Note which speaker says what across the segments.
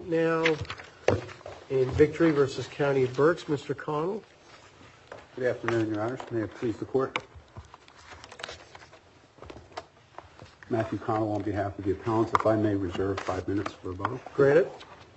Speaker 1: now in Victory versus County of Berks. Mr. Connell.
Speaker 2: Good afternoon, Your Honors. May it please the Court. Matthew Connell on behalf of the appellants. If I may reserve 5 minutes for rebuttal.
Speaker 1: Granted.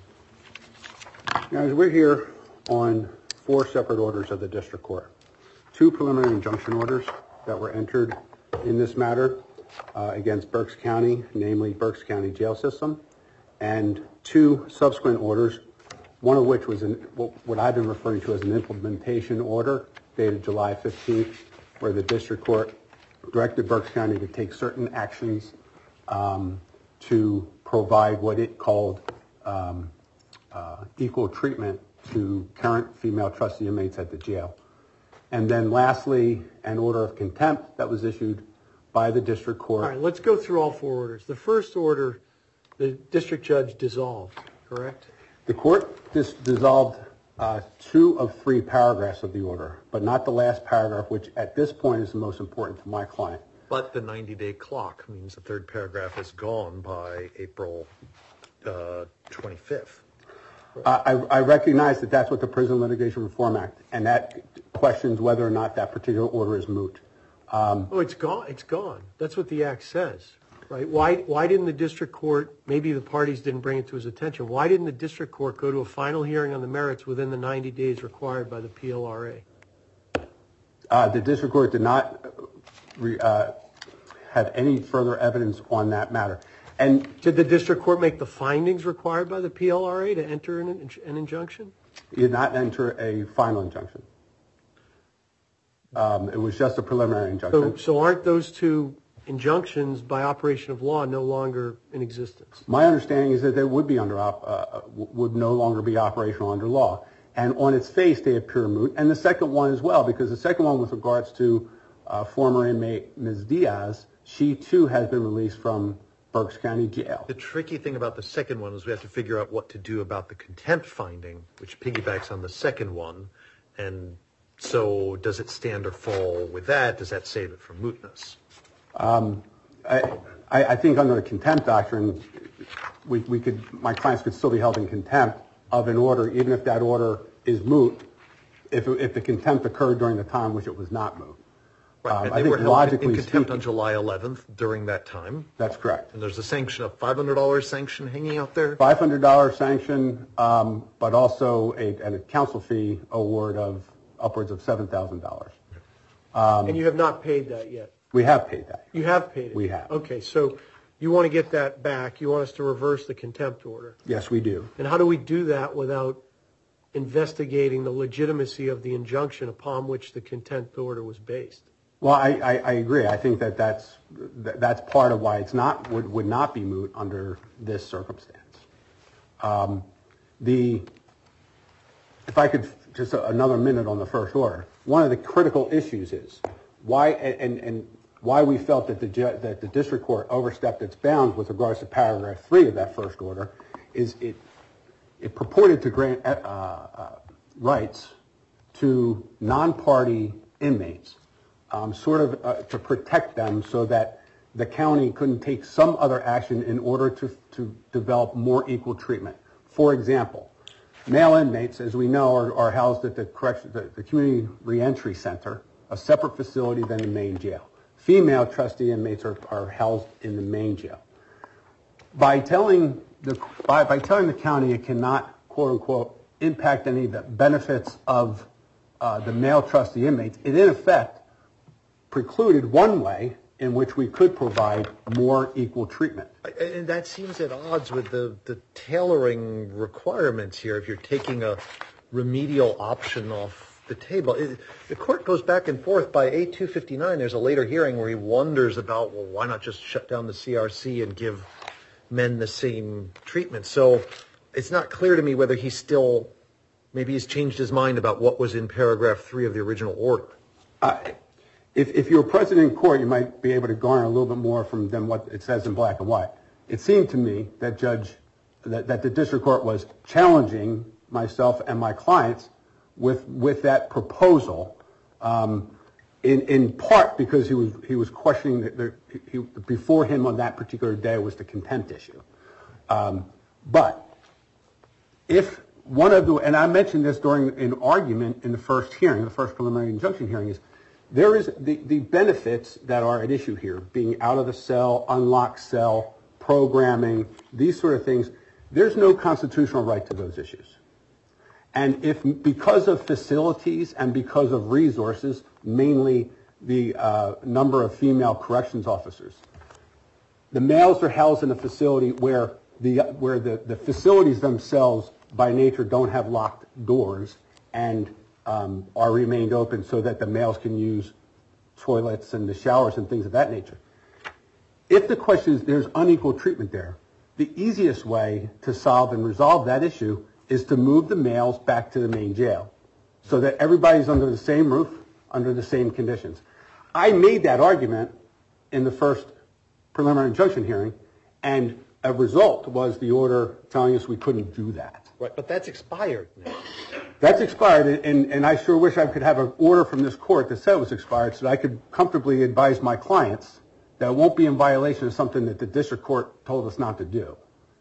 Speaker 2: Now, we're here on 4 separate orders of the District Court. 2 preliminary injunction orders that were entered in this matter against Berks County, namely Berks County Jail System, and 2 subsequent orders, one of which was what I've been referring to as an implementation order dated July 15th, where the District Court directed Berks County to take certain actions to provide what it called equal treatment to current female trustee inmates at the jail. And then lastly, an order of contempt that was issued by the District Court.
Speaker 1: All right, let's go through all 4 orders. The first order, the district judge dissolved, correct?
Speaker 2: The court dissolved 2 of 3 paragraphs of the order, but not the last paragraph, which at this point is the most important to my client.
Speaker 3: But the 90-day clock means the 3rd paragraph is gone by April 25th.
Speaker 2: I recognize that that's what the Prison Litigation Reform Act, and that questions whether or not that particular order is moot.
Speaker 1: Oh, it's gone. It's gone. That's what the act says, right? Why didn't the district court, maybe the parties didn't bring it to his attention, why didn't the district court go to a final hearing on the merits within the 90 days required by the PLRA?
Speaker 2: The district court did not have any further evidence on that matter. And
Speaker 1: did the district court make the findings required by the PLRA to enter an injunction?
Speaker 2: It did not enter a final injunction. It was just a preliminary injunction.
Speaker 1: So aren't those 2 injunctions by operation of law no longer in existence?
Speaker 2: My understanding is that they would be would no longer be operational under law. And on its face, they appear moot. And the second one as well, because the second one with regards to former inmate Ms. Diaz, she too has been released from Berks County Jail.
Speaker 3: The tricky thing about the second one is we have to figure out what to do about the contempt finding, which piggybacks on the second one. And so does it stand or fall with that? Does that save it from mootness?
Speaker 2: I think under the contempt doctrine, my clients could still be held in contempt of an order, even if that order is moot, if the contempt occurred during the time which it was not moot.
Speaker 3: Right, and they were held in contempt on July 11th during that time.
Speaker 2: That's correct.
Speaker 3: And there's a sanction of $500 sanction hanging out there?
Speaker 2: $500 sanction, but also a counsel fee award of upwards of $7,000.
Speaker 1: And you have not paid that yet?
Speaker 2: We have paid that.
Speaker 1: You have paid it?
Speaker 2: We have.
Speaker 1: Okay, so you want to get that back. You want us to reverse the contempt order?
Speaker 2: Yes, we do.
Speaker 1: And how do we do that without investigating the legitimacy of the injunction upon which the contempt order was based?
Speaker 2: Well, I agree. I think that's part of why it's would not be moot under this circumstance. If I could just another minute on the first order, one of the critical issues is why we felt that the district court overstepped its bounds with regards to paragraph 3 of that first order is it purported to grant rights to non-party inmates. To protect them so that the county couldn't take some other action in order to develop more equal treatment. For example, male inmates, as we know, are housed at the Community Reentry Center, a separate facility than the main jail. Female trustee inmates are housed in the main jail. By telling the county it cannot, quote unquote, impact any of the benefits of the male trustee inmates, it in effect precluded one way in which we could provide more equal treatment.
Speaker 3: And that seems at odds with the tailoring requirements here. If you're taking a remedial option off the table, the court goes back and forth. By A259, there's a later hearing where he wonders about, well, why not just shut down the CRC and give men the same treatment? So it's not clear to me whether maybe he's changed his mind about what was in paragraph 3 of the original order.
Speaker 2: If you were present in court, you might be able to garner a little bit more than what it says in black and white. It seemed to me that the district court was challenging myself and my clients with that proposal, in part because he was questioning before him on that particular day was the contempt issue. But if one of the, and I mentioned this during an argument in the first hearing, the first preliminary injunction hearing, is there is the benefits that are at issue here, being out of the cell, unlocked cell, programming, these sort of things. There's no constitutional right to those issues. And if because of facilities and because of resources, mainly the number of female corrections officers, the males are housed in a facility where the facilities themselves by nature don't have locked doors and are remained open so that the males can use toilets and the showers and things of that nature. If the question is there's unequal treatment there, the easiest way to solve and resolve that issue is to move the males back to the main jail so that everybody's under the same roof, under the same conditions. I made that argument in the first preliminary injunction hearing, and a result was the order telling us we couldn't do that.
Speaker 3: Right, but that's expired now.
Speaker 2: That's expired, and I sure wish I could have an order from this court that said it was expired so that I could comfortably advise my clients that it won't be in violation of something that the district court told us not to do.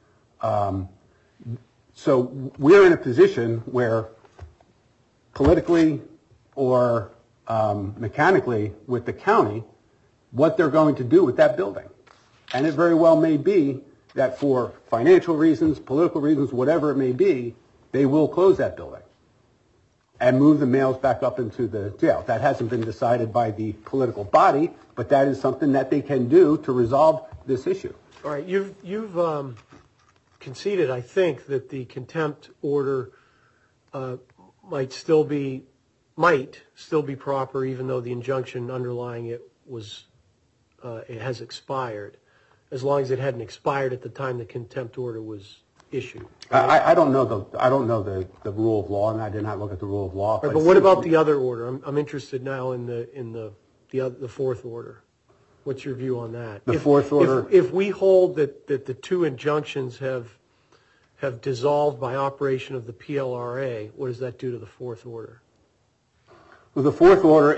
Speaker 2: So we're in a position where politically or mechanically with the county, what they're going to do with that building. And it very well may be that for financial reasons, political reasons, whatever it may be, they will close that building and move the males back up into the jail. That hasn't been decided by the political body, but that is something that they can do to resolve this issue.
Speaker 1: All right, you've conceded, I think, that the contempt order might still be proper, even though the injunction underlying it has expired, as long as it hadn't expired at the time the contempt order was issued. Right?
Speaker 2: I don't know the rule of law, and I did not look at the rule of law.
Speaker 1: Right, but what about the other order? I'm interested now in the fourth order. What's your view on that?
Speaker 2: The fourth order.
Speaker 1: If we hold that the two injunctions have dissolved by operation of the PLRA, what does that do to the fourth order?
Speaker 2: Well, the fourth order,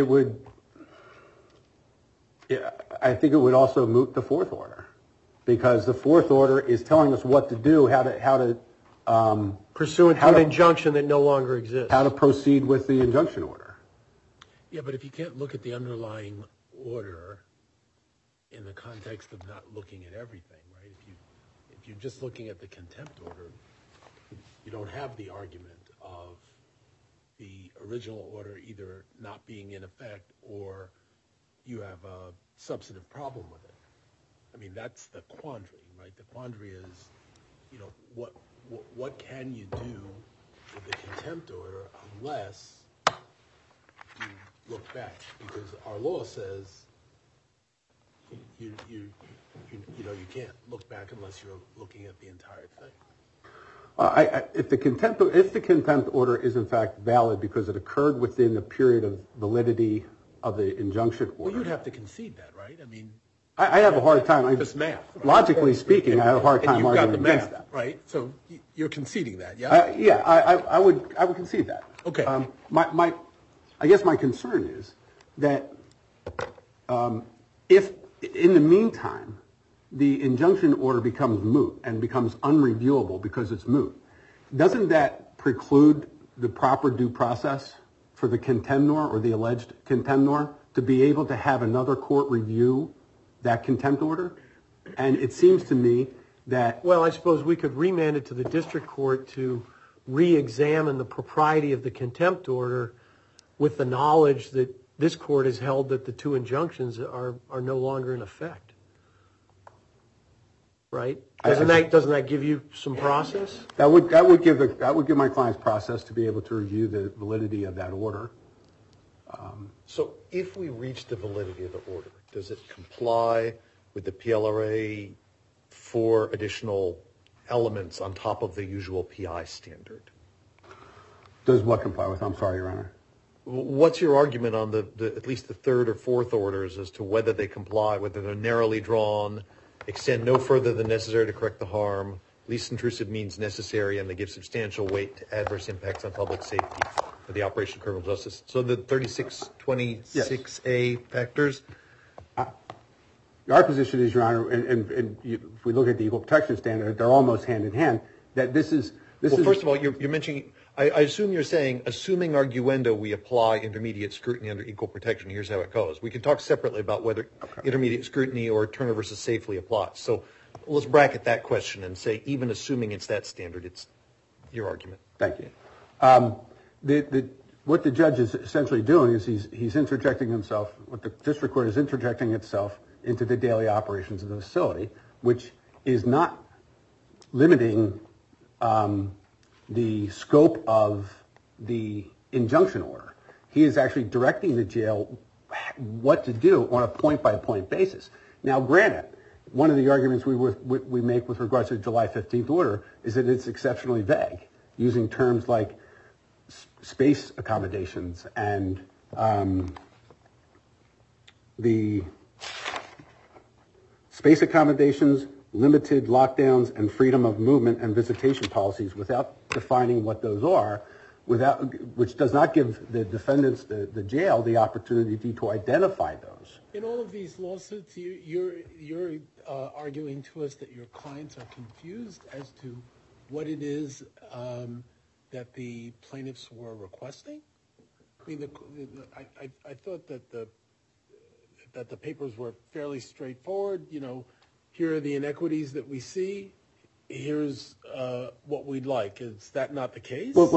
Speaker 2: I think it would also moot the fourth order, because the fourth order is telling us what to do, how to
Speaker 1: pursuant to an injunction that no longer exists.
Speaker 2: How to proceed with the injunction order.
Speaker 4: Yeah, but if you can't look at the underlying order in the context of not looking at everything, right? If you're just looking at the contempt order, you don't have the argument of the original order either not being in effect or you have a substantive problem with it. I mean, that's the quandary, right? The quandary is, what can you do with the contempt order unless you look back? Because our law says you can't look back unless you're looking at the entire thing.
Speaker 2: If the contempt order is in fact valid because it occurred within the period of validity of the injunction order.
Speaker 4: Well, you'd have to concede that, right? I mean,
Speaker 2: I have a hard time.
Speaker 4: Just math. Right?
Speaker 2: Logically speaking, I have a hard time arguing against that.
Speaker 4: Right? So you're conceding that, yeah?
Speaker 2: I would concede that.
Speaker 4: Okay.
Speaker 2: I guess my concern is that if in the meantime the injunction order becomes moot and becomes unreviewable because it's moot, doesn't that preclude the proper due process for the contemnor or the alleged contemnor to be able to have another court review that contempt order? And it seems to me that...
Speaker 1: Well, I suppose we could remand it to the district court to re-examine the propriety of the contempt order with the knowledge that this court has held that the two injunctions are no longer in effect. Right? Doesn't that give you some process?
Speaker 2: That would give my clients process to be able to review the validity of that order.
Speaker 3: So if we reach the validity of the order, does it comply with the PLRA for additional elements on top of the usual PI standard?
Speaker 2: Does what comply with? I'm sorry, Your Honor.
Speaker 3: What's your argument on at least the third or fourth orders as to whether they comply, whether they're narrowly drawn, extend no further than necessary to correct the harm, least intrusive means necessary, and they give substantial weight to adverse impacts on public safety for the operation of criminal justice? So the 3626A factors?
Speaker 2: Our position is, Your Honor, and if we look at the equal protection standard, they're almost hand in hand, that this is
Speaker 3: First of all, you're mentioning, I assume you're saying, assuming arguendo, we apply intermediate scrutiny under equal protection. Here's how it goes. We can talk separately about whether intermediate scrutiny or Turner versus Safely applies. So let's bracket that question and say, even assuming it's that standard, it's your argument.
Speaker 2: Thank you. What the judge is essentially doing is he's interjecting himself, what the district court is interjecting itself into the daily operations of the facility, which is not limiting the scope of the injunction order. He is actually directing the jail what to do on a point-by-point basis. Now, granted, one of the arguments we make with regards to the July 15th order is that it's exceptionally vague, using terms like space accommodations and the space accommodations, limited lockdowns, and freedom of movement and visitation policies without defining what those are, which does not give the defendants, the jail, the opportunity to identify those.
Speaker 4: In all of these lawsuits, you're arguing to us that your clients are confused as to what it is that the plaintiffs were requesting? I mean, I thought that the papers were fairly straightforward. You know, here are the inequities that we see. Here's what we'd like. Is that not the case?
Speaker 2: Well,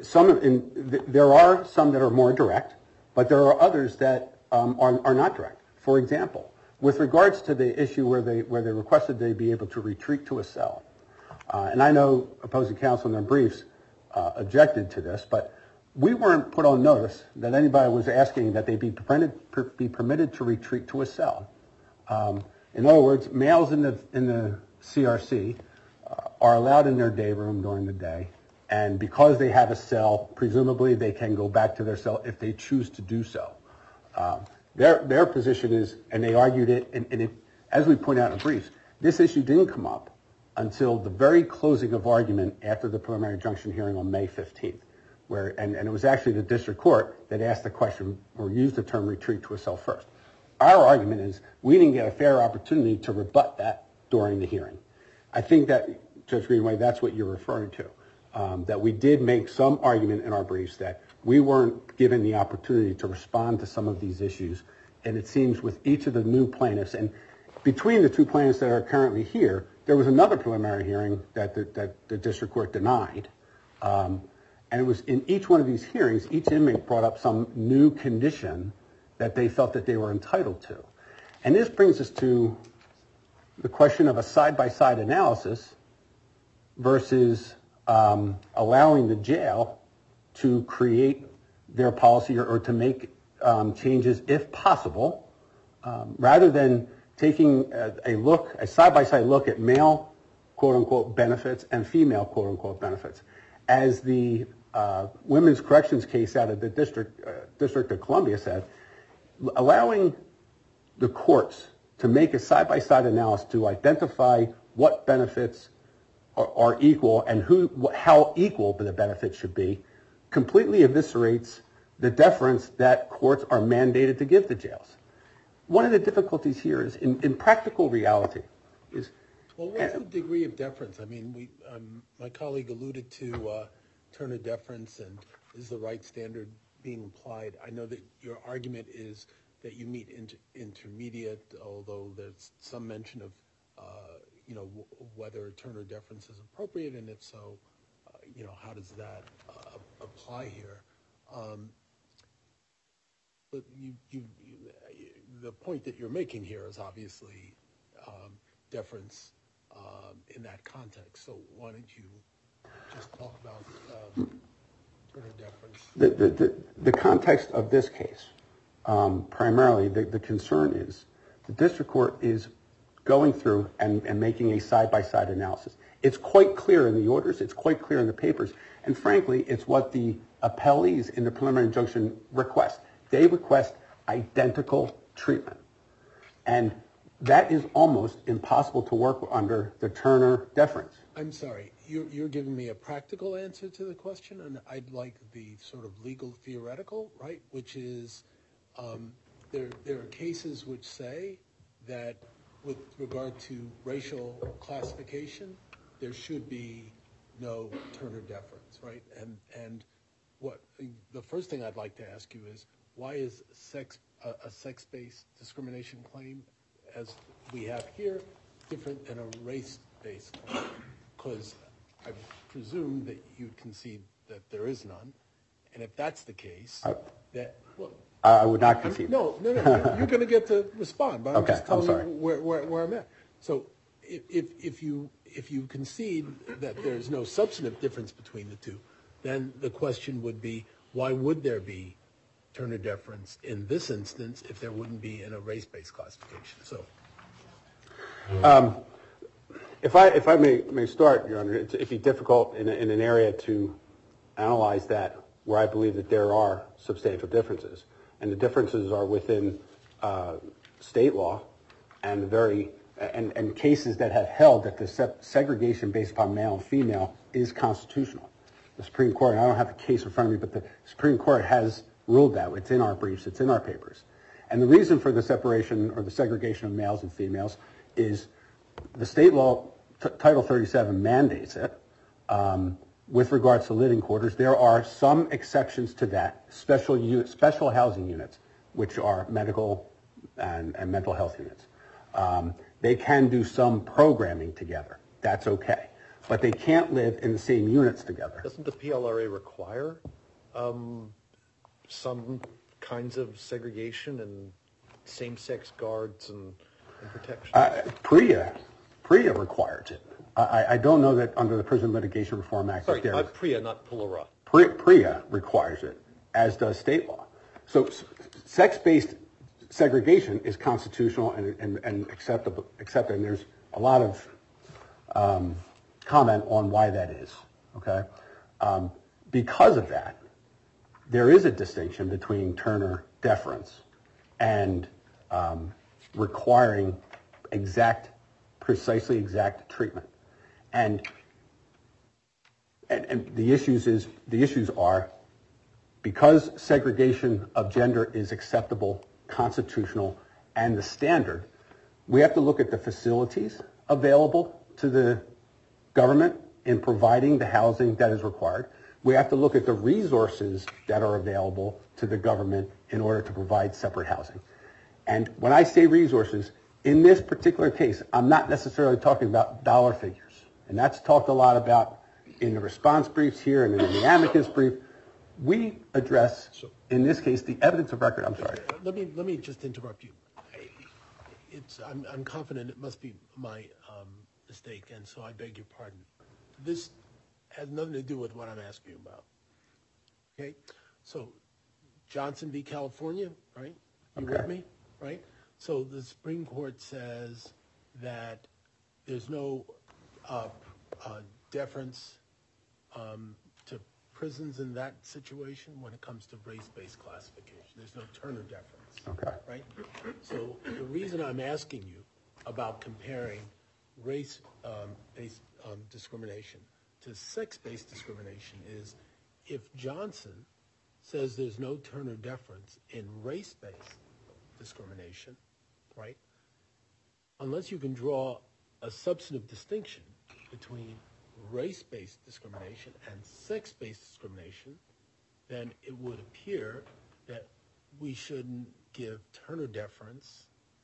Speaker 2: there are some that are more direct, but there are others that are not direct. For example, with regards to the issue where they requested they be able to retreat to a cell, and I know opposing counsel in their briefs objected to this, but we weren't put on notice that anybody was asking that they be permitted to retreat to a cell. In other words, males in the CRC are allowed in their day room during the day, and because they have a cell, presumably they can go back to their cell if they choose to do so. Their position is, and they argued it, and as we point out in the briefs, this issue didn't come up until the very closing of argument after the preliminary injunction hearing on May 15th, and it was actually the district court that asked the question or used the term retreat to a cell first. Our argument is we didn't get a fair opportunity to rebut that during the hearing. I think that, Judge Greenway, that's what you're referring to, that we did make some argument in our briefs that we weren't given the opportunity to respond to some of these issues, and it seems with each of the new plaintiffs, and between the two plaintiffs that are currently here, there was another preliminary hearing that the district court denied, and it was in each one of these hearings, each inmate brought up some new condition that they felt that they were entitled to. And this brings us to the question of a side-by-side analysis versus allowing the jail to create their policy or to make changes if possible, rather than taking a side-by-side look at male, quote-unquote, benefits and female, quote-unquote, benefits. As the women's corrections case out of the District of Columbia said, allowing the courts to make a side-by-side analysis to identify what benefits are equal and how equal the benefits should be completely eviscerates the deference that courts are mandated to give the jails. One of the difficulties here is in practical reality is...
Speaker 4: Well, what's the degree of deference? I mean, my colleague alluded to Turner deference and is the right standard being applied. I know that your argument is that you meet intermediate, although there's some mention of, whether Turner deference is appropriate, and if so, how does that apply here? But the point that you're making here is obviously deference in that context. So why don't you just talk about Turner deference?
Speaker 2: The context of this case, primarily, the concern is the district court is going through and making a side-by-side analysis. It's quite clear in the orders. It's quite clear in the papers. And frankly, it's what the appellees in the preliminary injunction request. They request identical treatment. And that is almost impossible to work under the Turner deference.
Speaker 4: I'm sorry. You're giving me a practical answer to the question, and I'd like the sort of legal theoretical, right, which is there are cases which say that with regard to racial classification, there should be no Turner deference, right? And what the first thing I'd like to ask you is, why is a sex-based discrimination claim, as we have here, different than a race-based claim? Because I presume that you'd concede that there is none, and if that's the case,
Speaker 2: I would not concede.
Speaker 4: No, you're going to get to respond, but I'm
Speaker 2: Okay,
Speaker 4: just telling
Speaker 2: I'm sorry.
Speaker 4: you where I'm at. So if you concede that there's no substantive difference between the two, then the question would be, why would there be Turner deference in this instance if there wouldn't be in a race-based classification? So,
Speaker 2: If I may start, Your Honor, it'd be difficult in an area to analyze that where I believe that there are substantial differences, and the differences are within state law and and cases that have held that the segregation based upon male and female is constitutional. The Supreme Court, and I don't have the case in front of me, but the Supreme Court has ruled that. It's in our briefs, it's in our papers. And the reason for the separation or the segregation of males and females is the state law, Title 37, mandates it. With regards to living quarters, there are some exceptions to that, special housing units, which are medical and mental health units. They can do some programming together. That's okay. But they can't live in the same units together.
Speaker 3: Doesn't the PLRA require some kinds of segregation and same-sex guards and protection?
Speaker 2: PREA requires it. I don't know that under the Prison Litigation Reform Act.
Speaker 3: Sorry, PREA, not PLRA.
Speaker 2: PREA requires it, as does state law. So sex-based segregation is constitutional and acceptable, and there's a lot of comment on why that is. Okay, because of that, there is a distinction between Turner deference and requiring precisely exact treatment, and the issues are because segregation of gender is acceptable, constitutional, and the standard. We have to look at the facilities available to the government in providing the housing that is required. We have to look at the resources that are available to the government in order to provide separate housing. And when I say resources, in this particular case, I'm not necessarily talking about dollar figures. And that's talked a lot about in the response briefs here and in the amicus brief. We address, in this case, the evidence of record. I'm sorry.
Speaker 4: Let me just interrupt you. I'm confident it must be my mistake, and so I beg your pardon. This has nothing to do with what I'm asking you about. Okay? So, Johnson v. California, right? You with me? Right? So the Supreme Court says that there's no deference to prisons in that situation when it comes to race-based classification. There's no Turner deference.
Speaker 2: Okay.
Speaker 4: Right? So the reason I'm asking you about comparing race-based discrimination to sex-based discrimination is if Johnson says there's no Turner deference in race-based discrimination, right? Unless you can draw a substantive distinction between race-based discrimination and sex-based discrimination, then it would appear that we shouldn't give Turner deference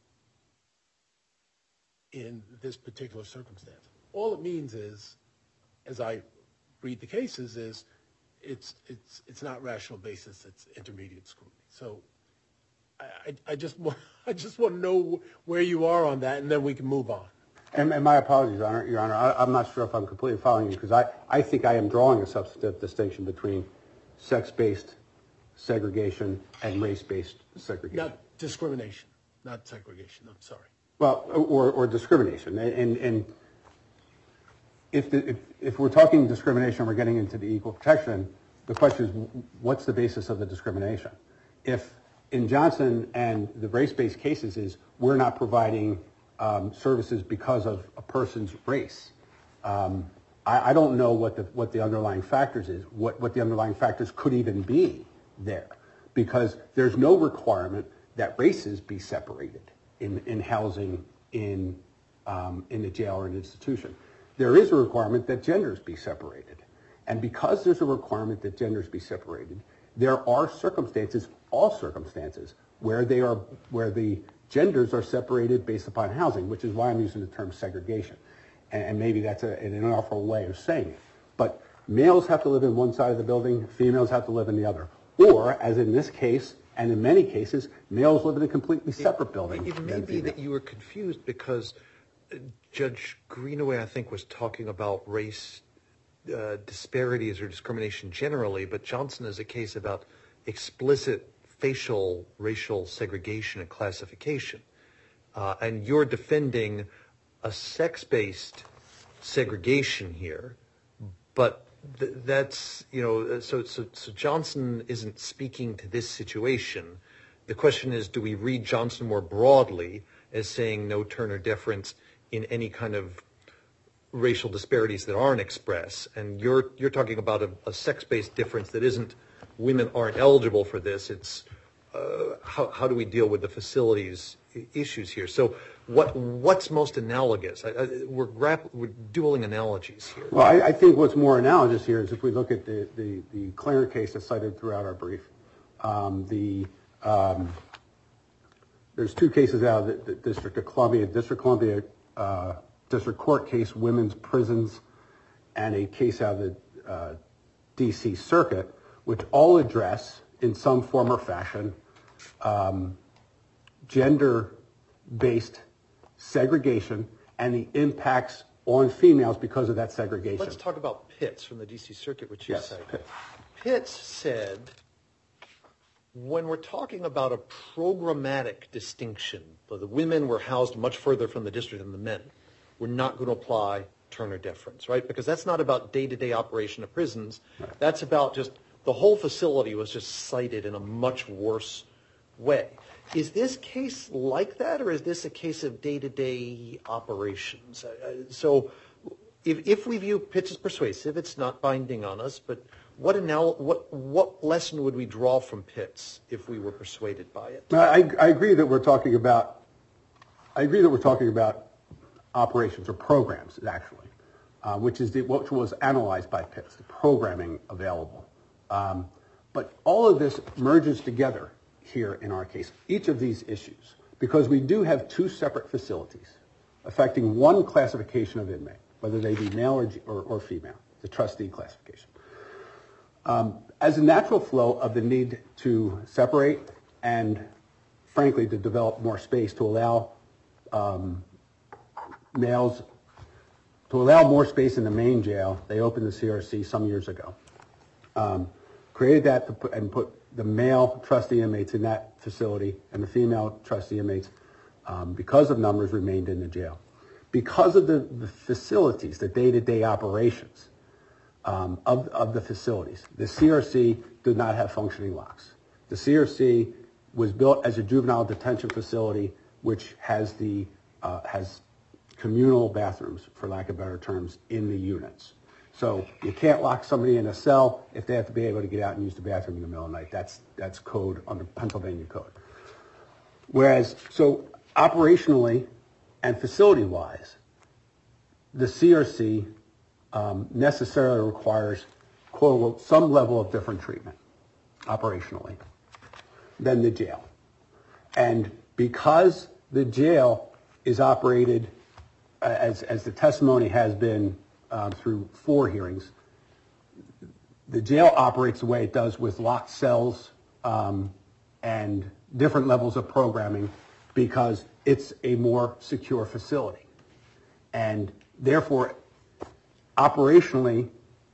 Speaker 4: in this particular circumstance. All it means is, as I read the cases, is it's not rational basis, it's intermediate scrutiny. So I just want to know where you are on that, and then we can move on.
Speaker 2: And my apologies, Your Honor. I'm not sure if I'm completely following you, because I think I am drawing a substantive distinction between sex-based segregation and race-based segregation.
Speaker 4: Not discrimination, not segregation. I'm sorry.
Speaker 2: Well, or discrimination. And if we're talking discrimination, we're getting into the equal protection. The question is, what's the basis of the discrimination? If in Johnson and the race-based cases is we're not providing services because of a person's race, I don't know what the underlying factors is, what the underlying factors could even be there, because there's no requirement that races be separated in housing in the jail or an institution. there is a requirement that genders be separated. And because there's a requirement that genders be separated, there are circumstances, all circumstances, where the genders are separated based upon housing, which is why I'm using the term segregation. And maybe that's an unlawful way of saying it. But males have to live in one side of the building, females have to live in the other. Or, as in this case, and in many cases, males live in a completely separate building.
Speaker 3: It may be that you were confused because Judge Greenaway, I think, was talking about race disparities or discrimination generally, but Johnson is a case about explicit facial racial segregation and classification. And you're defending a sex-based segregation here, but that's, so Johnson isn't speaking to this situation. The question is, do we read Johnson more broadly as saying no Turner deference in any kind of racial disparities that aren't expressed? And you're talking about a sex-based difference that isn't women aren't eligible for this. It's how do we deal with the facilities issues here? So what's most analogous? We're dueling analogies here.
Speaker 2: Well, I think what's more analogous here is if we look at the Clarence case that's cited throughout our brief. There's two cases out of the District of Columbia, District Court case, women's prisons, and a case out of the D.C. Circuit, which all address, in some form or fashion, gender-based segregation and the impacts on females because of that segregation.
Speaker 3: Let's talk about Pitts from the D.C. Circuit, which you cited.
Speaker 2: Pitts.
Speaker 3: Pitts said, when we're talking about a programmatic distinction, so the women were housed much further from the district than the men, we're not going to apply Turner deference, right? Because that's not about day-to-day operation of prisons. Right. That's about just the whole facility was just cited in a much worse way. Is this case like that, or is this a case of day-to-day operations? So if we view Pitts as persuasive, it's not binding on us, but what lesson would we draw from Pitts if we were persuaded by it?
Speaker 2: I agree that we're talking about operations or programs, actually, which was analyzed by Pitts, the programming available. But all of this merges together here in our case, each of these issues, because we do have two separate facilities affecting one classification of inmate, whether they be male or female, the trustee classification. As a natural flow of the need to separate and, frankly, to develop more space to allow males, to allow more space in the main jail, they opened the CRC some years ago. Created that and put the male trustee inmates in that facility and the female trustee inmates, because of numbers, remained in the jail. Because of the facilities, the day-to-day operations of the facilities, the CRC did not have functioning locks. The CRC was built as a juvenile detention facility, which has has communal bathrooms, for lack of better terms, in the units. So you can't lock somebody in a cell if they have to be able to get out and use the bathroom in the middle of the night. That's code under Pennsylvania code. Whereas, so operationally and facility-wise, the CRC necessarily requires, quote unquote, some level of different treatment operationally than the jail. And because the jail is operated, as the testimony has been through 4 hearings, the jail operates the way it does with locked cells and different levels of programming because it's a more secure facility. And therefore, operationally,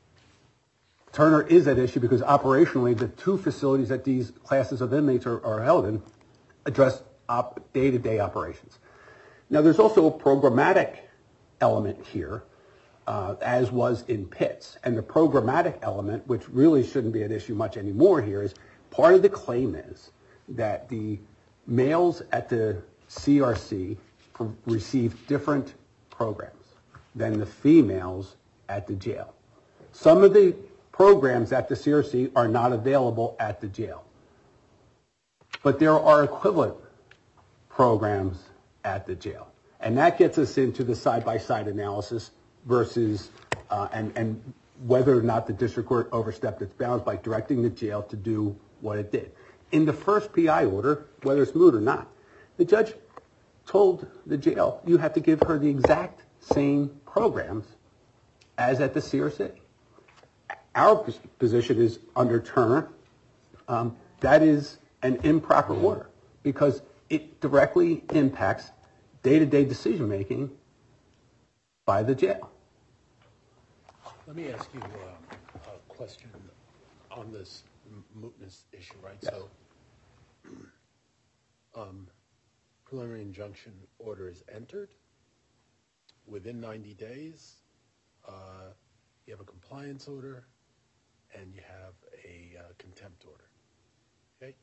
Speaker 2: Turner is at issue because operationally the 2 facilities that these classes of inmates are held in address day-to-day operations. Now, there's also a programmatic element here, as was in Pitts. And the programmatic element, which really shouldn't be an issue much anymore here, is part of the claim is that the males at the CRC receive different programs than the females at the jail. Some of the programs at the CRC are not available at the jail. But there are equivalent programs at the jail. And that gets us into the side-by-side analysis versus and whether or not the district court overstepped its bounds by directing the jail to do what it did. In the first PI order, whether it's moot or not, the judge told the jail, you have to give her the exact same programs as at the CRC. Our position is under Turner, that is an improper order because it directly impacts day-to-day decision-making by the jail.
Speaker 4: Let me ask you a question on this mootness issue, right?
Speaker 2: Yes.
Speaker 4: So, preliminary injunction order is entered. Within 90 days, you have a compliance order and you have a contempt order, okay?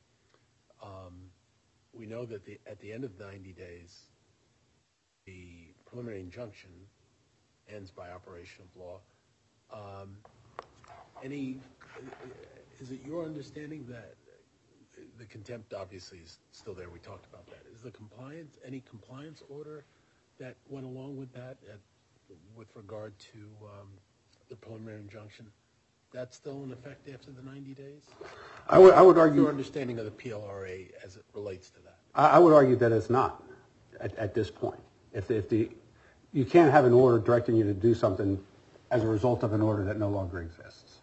Speaker 4: We know that at the end of 90 days, the preliminary injunction ends by operation of law. Is it your understanding that the contempt obviously is still there? We talked about that. Is the any compliance order that went along with that with regard to the preliminary injunction, that's still in effect after the 90 days?
Speaker 2: I would argue
Speaker 4: your understanding of the PLRA as it relates to that.
Speaker 2: I would argue that it's not at this point. You can't have an order directing you to do something as a result of an order that no longer exists.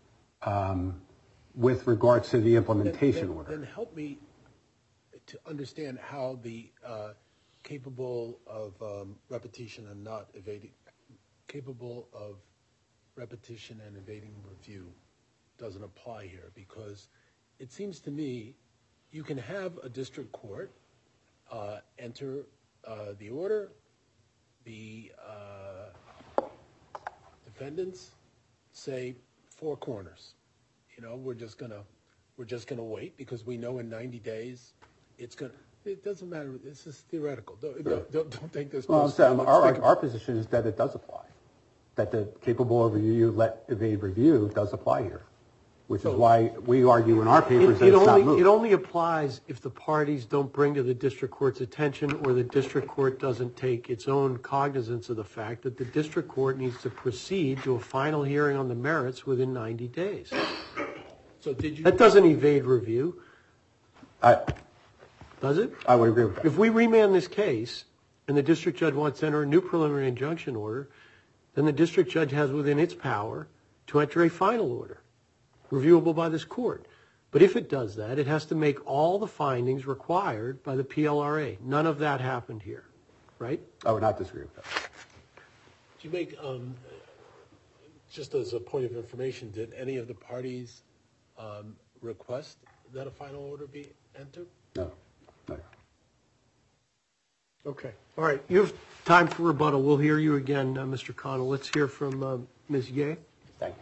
Speaker 2: With regards to the implementation order.
Speaker 4: Then help me to understand how the capable of repetition and not evading, capable of repetition and evading review doesn't apply here, because it seems to me you can have a district court enter the order, the defendants say 4 corners. You know, we're just gonna wait because we know in 90 days it doesn't matter. This is theoretical. Don't take this.
Speaker 2: Well, our position is that it does apply. That the capable of review, evade review does apply here, which is why we argue in our papers that it's not moot.
Speaker 1: It only applies if the parties don't bring to the district court's attention or the district court doesn't take its own cognizance of the fact that the district court needs to proceed to a final hearing on the merits within 90 days. So that doesn't evade review. Does it?
Speaker 2: I would agree with that.
Speaker 1: If we remand this case and the district judge wants to enter a new preliminary injunction order, then the district judge has within its power to enter a final order, reviewable by this court. But if it does that, it has to make all the findings required by the PLRA. None of that happened here, right?
Speaker 2: I would not disagree with that.
Speaker 4: Do you make, just as a point of information, did any of the parties request that a final order be entered?
Speaker 2: No.
Speaker 1: Okay. All right. You have time for rebuttal. We'll hear you again, Mr. Connell. Let's hear from Ms. Ye.
Speaker 2: Thank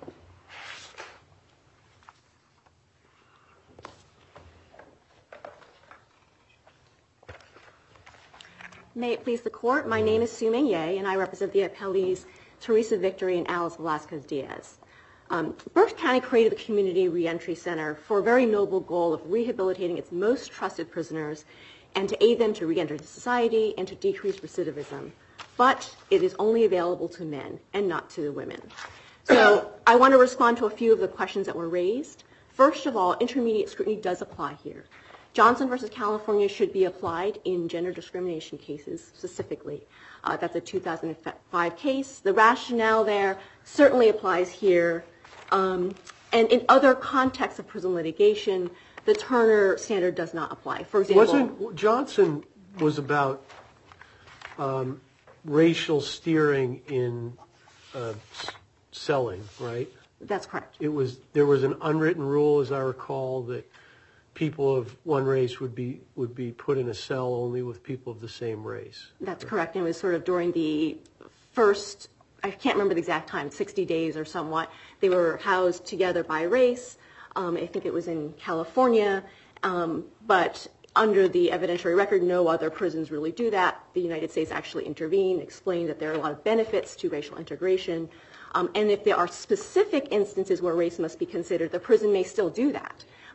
Speaker 2: you.
Speaker 5: May it please the court, my name is Sue Ming Ye, and I represent the appellees Teresa Victory and Alice Velasquez-Diaz. Berks County created the Community Reentry Center for a very noble goal of rehabilitating its most trusted prisoners and to aid them to reenter the society and to decrease recidivism. But it is only available to men and not to the women. So I want to respond to a few of the questions that were raised. First of all, intermediate scrutiny does apply here. Johnson versus California should be applied in gender discrimination cases specifically. That's a 2005 case. The rationale there certainly applies here. And in other contexts of prison litigation, the Turner standard does not apply. For example,
Speaker 1: Johnson was about racial steering in selling, right?
Speaker 5: That's correct.
Speaker 1: There was an unwritten rule, as I recall, that people of one race would be put in a cell only with people of the same race.
Speaker 5: That's correct. And it was sort of during the first, I can't remember the exact time, 60 days or somewhat. They were housed together by race. I think it was in California. But under the evidentiary record, no other prisons really do that. The United States actually intervened, explained that there are a lot of benefits to racial integration. And if there are specific instances where race must be considered, the prison may still do that.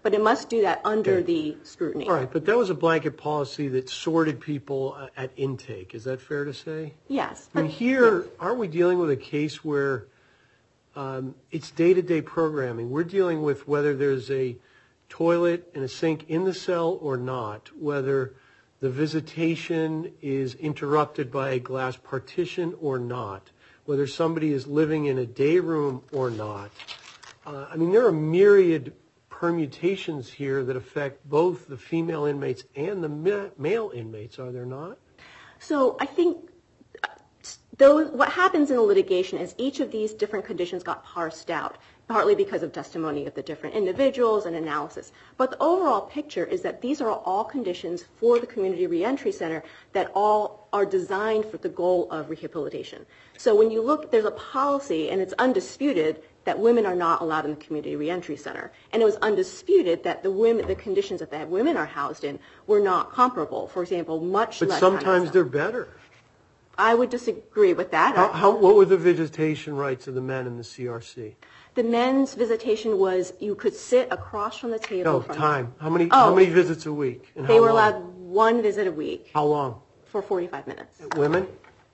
Speaker 5: But it must do that under the scrutiny.
Speaker 1: All right, but that was a blanket policy that sorted people at intake. Is that fair to say?
Speaker 5: Yes.
Speaker 1: I mean, here, aren't we dealing with a case where it's day-to-day programming? We're dealing with whether there's a toilet and a sink in the cell or not, whether the visitation is interrupted by a glass partition or not, whether somebody is living in a day room or not. I mean, there are myriad permutations here that affect both the female inmates and the male inmates, are there not?
Speaker 5: So I think what happens in the litigation is each of these different conditions got parsed out, partly because of testimony of the different individuals and analysis. But the overall picture is that these are all conditions for the Community Reentry Center that all are designed for the goal of rehabilitation. So when you look, there's a policy, and it's undisputed, that women are not allowed in the Community Reentry Center. And it was undisputed that the conditions that the women are housed in were not comparable. For example, much less.
Speaker 1: But sometimes they're better.
Speaker 5: I would disagree with that.
Speaker 1: What were the visitation rights of the men in the CRC?
Speaker 5: The men's visitation was you could sit across from the table.
Speaker 1: No, time. How many visits a week? And
Speaker 5: they were allowed one visit a week.
Speaker 1: How long?
Speaker 5: For 45 minutes.
Speaker 1: Women?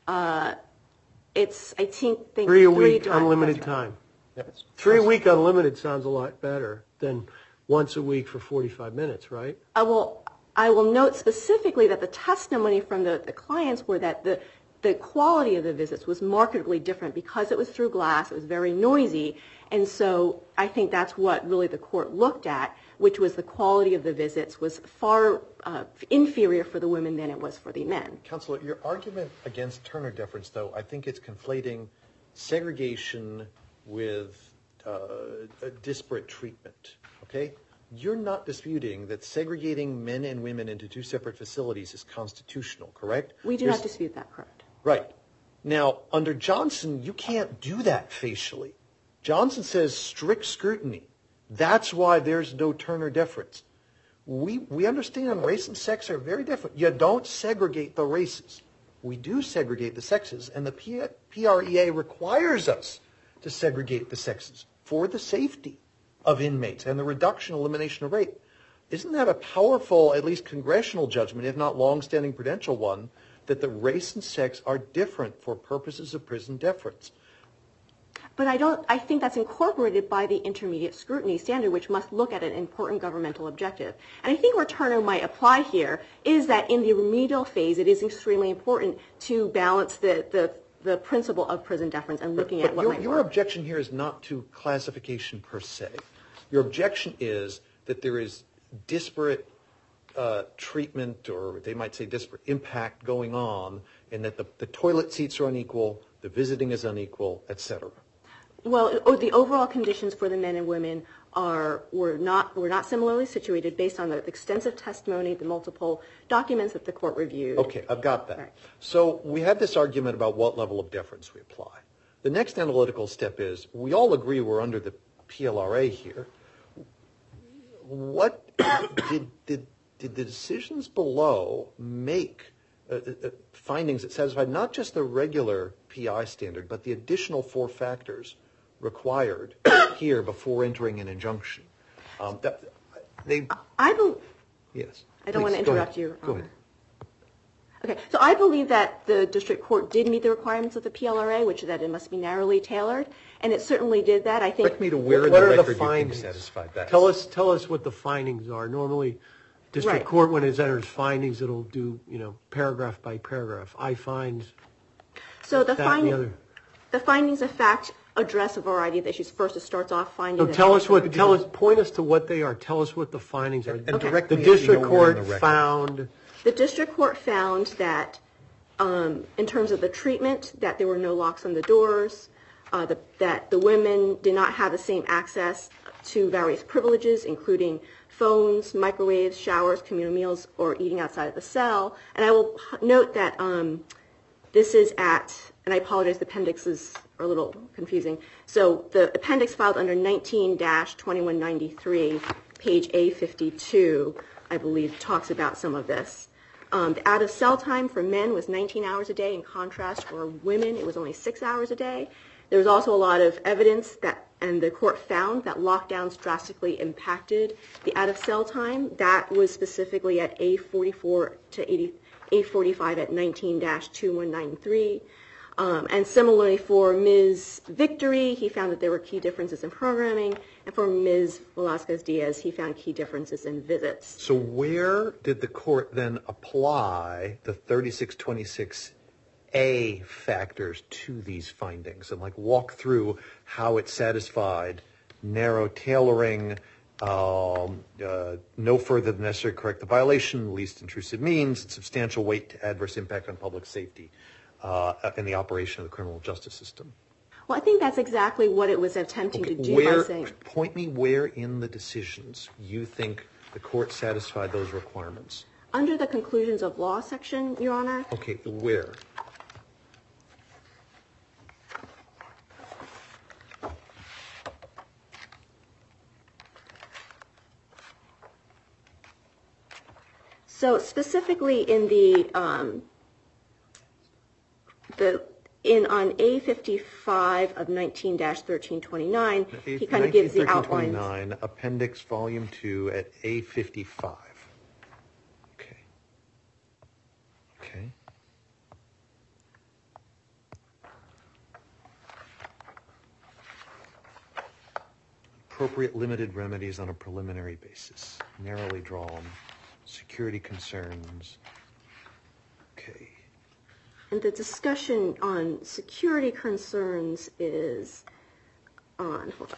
Speaker 5: It's, I think
Speaker 1: 3 a week,
Speaker 5: times,
Speaker 1: unlimited time.
Speaker 3: Yep.
Speaker 1: 3 a week unlimited sounds a lot better than once a week for 45 minutes, right?
Speaker 5: I will note specifically that the testimony from the clients were that the quality of the visits was markedly different because it was through glass, it was very noisy, and so I think that's what really the court looked at, which was the quality of the visits was far inferior for the women than it was for the men.
Speaker 3: Counselor, your argument against Turner deference, though, I think it's conflating segregation with disparate treatment, okay? You're not disputing that segregating men and women into two separate facilities is constitutional, correct?
Speaker 5: We do not dispute that, correct.
Speaker 3: Right. Now, under Johnson, you can't do that facially. Johnson says strict scrutiny. That's why there's no Turner deference. We understand race and sex are very different. You don't segregate the races. We do segregate the sexes, and the PREA requires us to segregate the sexes for the safety of inmates and the reduction, elimination of rape. Isn't that a powerful, at least congressional judgment, if not long-standing prudential one, that the race and sex are different for purposes of prison deference?
Speaker 5: But I think that's incorporated by the intermediate scrutiny standard, which must look at an important governmental objective. And I think where Turner might apply here is that in the remedial phase, it is extremely important to balance the principle of prison deference and looking at what might work.
Speaker 3: Your objection here is not to classification per se. Your objection is that there is disparate treatment, or they might say disparate impact going on, and that the toilet seats are unequal, the visiting is unequal, et cetera.
Speaker 5: Well, the overall conditions for the men and women were not similarly situated based on the extensive testimony, the multiple documents that the court reviewed.
Speaker 3: Okay, I've got that.
Speaker 5: Right.
Speaker 3: So we had this argument about what level of deference we apply. The next analytical step is we all agree we're under the PLRA here. What did the decisions below make findings that satisfied not just the regular PI standard, but the additional 4 factors required here before entering an injunction?
Speaker 5: Yes. I don't want to interrupt you.
Speaker 3: Go ahead.
Speaker 5: Okay, so I believe that the district court did meet the requirements of the PLRA, which is that it must be narrowly tailored, and it certainly did that. I think.
Speaker 3: Direct me to where in
Speaker 1: What
Speaker 3: the
Speaker 1: are the
Speaker 3: record you think
Speaker 1: findings?
Speaker 3: satisfied that.
Speaker 1: Tell us what the findings are. Normally, district
Speaker 5: Right.
Speaker 1: court, when it enters findings, it'll do, paragraph by paragraph. I find
Speaker 5: So the
Speaker 1: that and the other.
Speaker 5: findings of fact address a variety of issues. First, it starts off finding.
Speaker 1: No, point us to what they are. Tell us what the findings are.
Speaker 3: And direct
Speaker 1: The
Speaker 3: me if you
Speaker 1: district
Speaker 3: know where in
Speaker 1: court
Speaker 3: the record.
Speaker 1: found.
Speaker 5: The district court found that, in terms of the treatment, that there were no locks on the doors, that the women did not have the same access to various privileges, including phones, microwaves, showers, communal meals, or eating outside of the cell. And I will note that this is and I apologize, the appendixes are a little confusing. So the appendix filed under 19-2193, page A52, I believe, talks about some of this. The out-of-cell time for men was 19 hours a day. In contrast, for women, it was only 6 hours a day. There was also a lot of evidence that and the court found that lockdowns drastically impacted the out-of-cell time. That was specifically at A44 to A45 at 19-2193. And similarly for Ms. Victory, he found that there were key differences in programming, and for Ms. Velasquez-Diaz, he found key differences in visits.
Speaker 3: So where did the court then apply the 3626A factors to these findings and walk through how it satisfied narrow tailoring, no further than necessary to correct the violation, least intrusive means, and substantial weight to adverse impact on public safety in the operation of the criminal justice system?
Speaker 5: Well, I think that's exactly what it was attempting to do by saying.
Speaker 3: Point me where in the decisions you think the court satisfied those requirements.
Speaker 5: Under the conclusions of law section, Your Honor.
Speaker 3: Okay, where?
Speaker 5: So specifically in on A55 of 19-1329, he kind of gives the outlines.
Speaker 3: 1329, Appendix Volume 2 at A55. Okay. Appropriate limited remedies on a preliminary basis. Narrowly drawn. Security concerns. Okay.
Speaker 5: And the discussion on security concerns is on, hold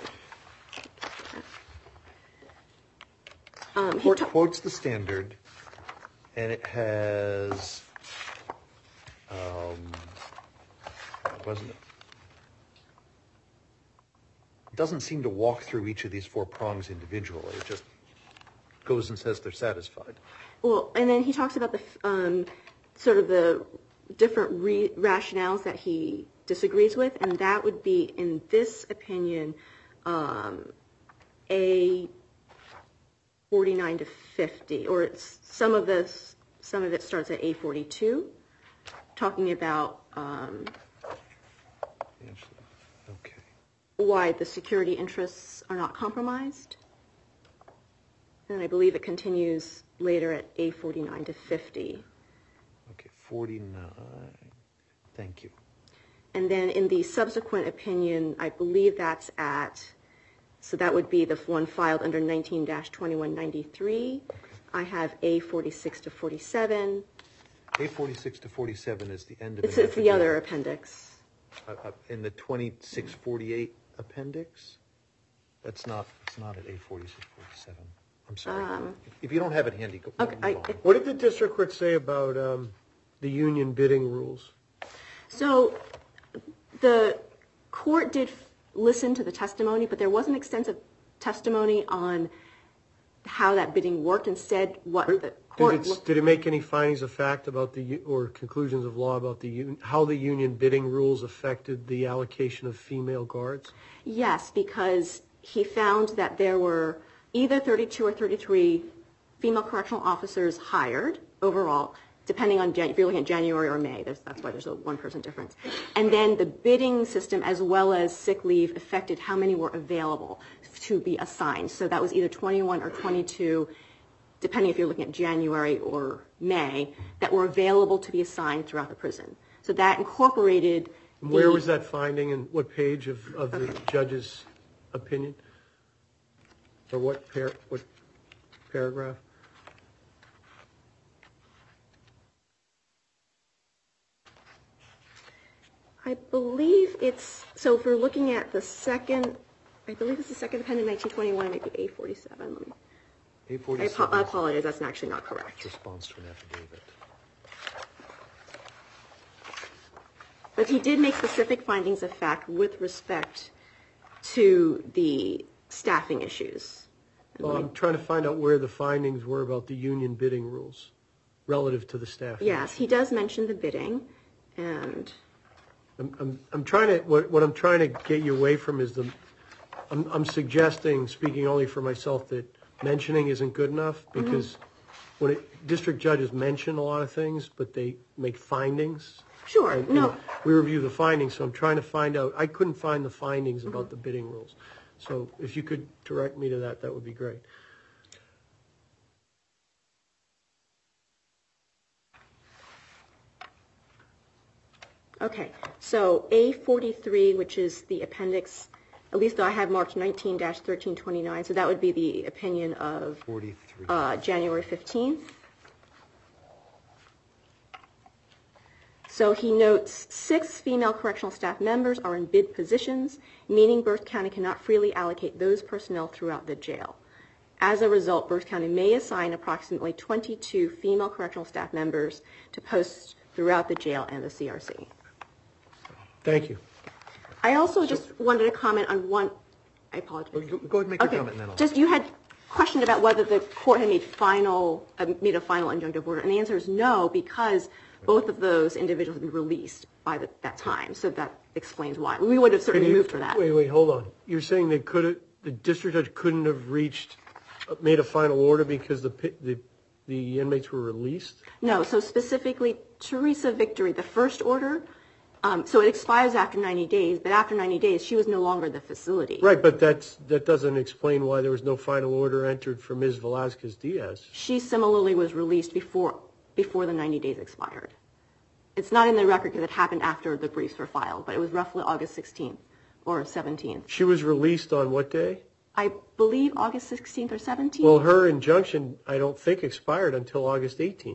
Speaker 5: on.
Speaker 3: The court quotes the standard, and it has, wasn't it? It doesn't seem to walk through each of these four prongs individually. It just goes and says they're satisfied.
Speaker 5: Well, and then he talks about the sort of the different rationales that he disagrees with, and that would be in this opinion A49 to 50, or it's some of it starts at A42, talking about why the security interests are not compromised. And I believe it continues later at A49 to 50.
Speaker 3: Okay, 49. Thank you.
Speaker 5: And then in the subsequent opinion, I believe that's at, so that would be the one filed under 19-2193. Okay. I have A46 to 47.
Speaker 3: A46 to 47 is the end of
Speaker 5: it. It's the other appendix.
Speaker 3: In the 2648 appendix? It's not at A46, 47. I'm sorry. If you don't have it handy, go on.
Speaker 1: What did the district court say about the union bidding rules?
Speaker 5: So the court did listen to the testimony, but there wasn't extensive testimony on how that bidding worked. Instead, what the court
Speaker 1: did it make any findings of fact about or conclusions of law about how the union bidding rules affected the allocation of female guards?
Speaker 5: Yes, because he found that there were either 32 or 33 female correctional officers hired overall, depending on if you're looking at January or May. That's why there's a 1% difference. And then the bidding system, as well as sick leave, affected how many were available to be assigned. So that was either 21 or 22, depending if you're looking at January or May, that were available to be assigned throughout the prison. So that incorporated.
Speaker 1: Where was that finding, and what page of the judge's opinion? Or what paragraph?
Speaker 5: I believe it's, so if we're looking at the second, I believe it's the second appendix, 1921, maybe A47.
Speaker 3: A47.
Speaker 5: I apologize, that's actually not correct.
Speaker 3: Response to an affidavit.
Speaker 5: But he did make specific findings of fact with respect to the staffing issues.
Speaker 1: Well, I'm trying to find out where the findings were about the union bidding rules relative to the staffing.
Speaker 5: Yes, he does mention the bidding, and
Speaker 1: I'm trying to what I'm trying to get you away from is I'm suggesting, speaking only for myself, that mentioning isn't good enough, because when district judges mention a lot of things, but they make findings
Speaker 5: Sure,
Speaker 1: And
Speaker 5: no.
Speaker 1: we review the findings, so I'm trying to find out. I couldn't find the findings about the bidding rules. So if you could direct me to that, that would be great.
Speaker 5: Okay, so A43, which is the appendix, at least I have marked 19-1329, so that would be the opinion of
Speaker 3: 43.
Speaker 5: January 15th. So he notes 6 female correctional staff members are in bid positions, meaning Berks County cannot freely allocate those personnel throughout the jail. As a result, Berks County may assign approximately 22 female correctional staff members to posts throughout the jail and the CRC.
Speaker 1: Thank you.
Speaker 5: I also just wanted to comment on one. I apologize.
Speaker 3: Go ahead and make your comment, and then I'll...
Speaker 5: Just you had questioned about whether the court had made a final injunctive order, and the answer is no, because both of those individuals have been released by that time. So that explains why. We would have certainly moved for that.
Speaker 1: Wait, hold on. You're saying the district judge couldn't have made a final order because the inmates were released?
Speaker 5: No. So specifically, Teresa Victory, the first order. So it expires after 90 days, but after 90 days, she was no longer the facility.
Speaker 1: Right, but that doesn't explain why there was no final order entered for Ms. Velazquez-Diaz.
Speaker 5: She similarly was released before the 90 days expired. It's not in the record because it happened after the briefs were filed, but it was roughly August 16th or 17th.
Speaker 1: She was released on what day?
Speaker 5: I believe August 16th or 17th.
Speaker 1: Well, her injunction, I don't think, expired until August 18th.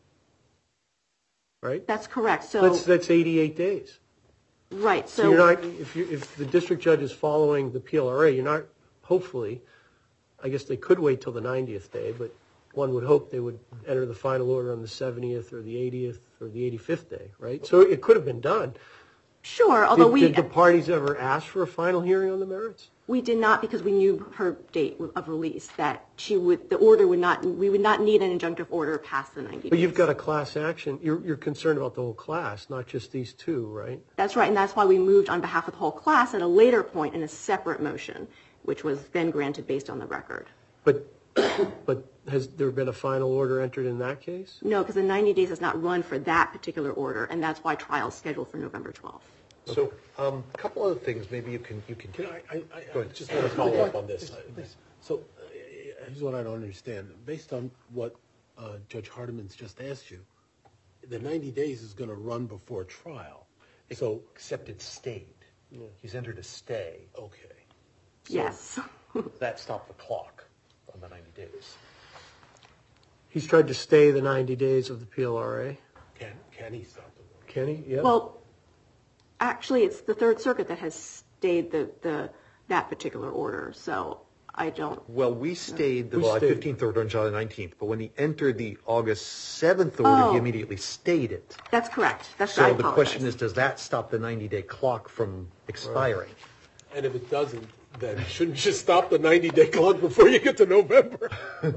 Speaker 1: Right?
Speaker 5: That's correct. So
Speaker 1: that's 88 days.
Speaker 5: Right.
Speaker 1: So you're not, if the district judge is following the PLRA, you're not, hopefully, I guess they could wait till the 90th day, but one would hope they would enter the final order on the 70th or the 80th or the 85th day, right? So it could have been done.
Speaker 5: Sure, although
Speaker 1: Did the parties ever ask for a final hearing on the merits?
Speaker 5: We did not, because we knew her date of release, that we would not need an injunctive order past the 90 days.
Speaker 1: But you've got a class action. You're concerned about the whole class, not just these two, right?
Speaker 5: That's right, and that's why we moved on behalf of the whole class at a later point in a separate motion, which was then granted based on the record.
Speaker 1: But has there been a final order entered in that case?
Speaker 5: No, because the 90 days has not run for that particular order, and that's why trial is scheduled for November 12th.
Speaker 3: So a couple other things maybe you can
Speaker 4: I just want to follow up on this. So here's what I don't understand. Based on what Judge Hardiman's just asked you, the 90 days is going to run before trial. So
Speaker 3: except it's stayed. Yeah. He's entered a stay.
Speaker 4: Okay.
Speaker 5: So yes.
Speaker 3: That stopped the clock on the 90 days.
Speaker 1: He's tried to stay the 90 days of the PLRA.
Speaker 4: Can he stop the work?
Speaker 1: Can he? Yeah.
Speaker 5: Well, actually, it's the Third Circuit that has stayed that particular order, so I don't...
Speaker 3: Well, we stayed the July 15th order on July 19th, but when he entered the August 7th order, he immediately stayed it.
Speaker 5: That's correct.
Speaker 3: So the question is, does that stop the 90-day clock from expiring?
Speaker 4: Right. And if it doesn't, then shouldn't you just stop the 90-day clock before you get to November?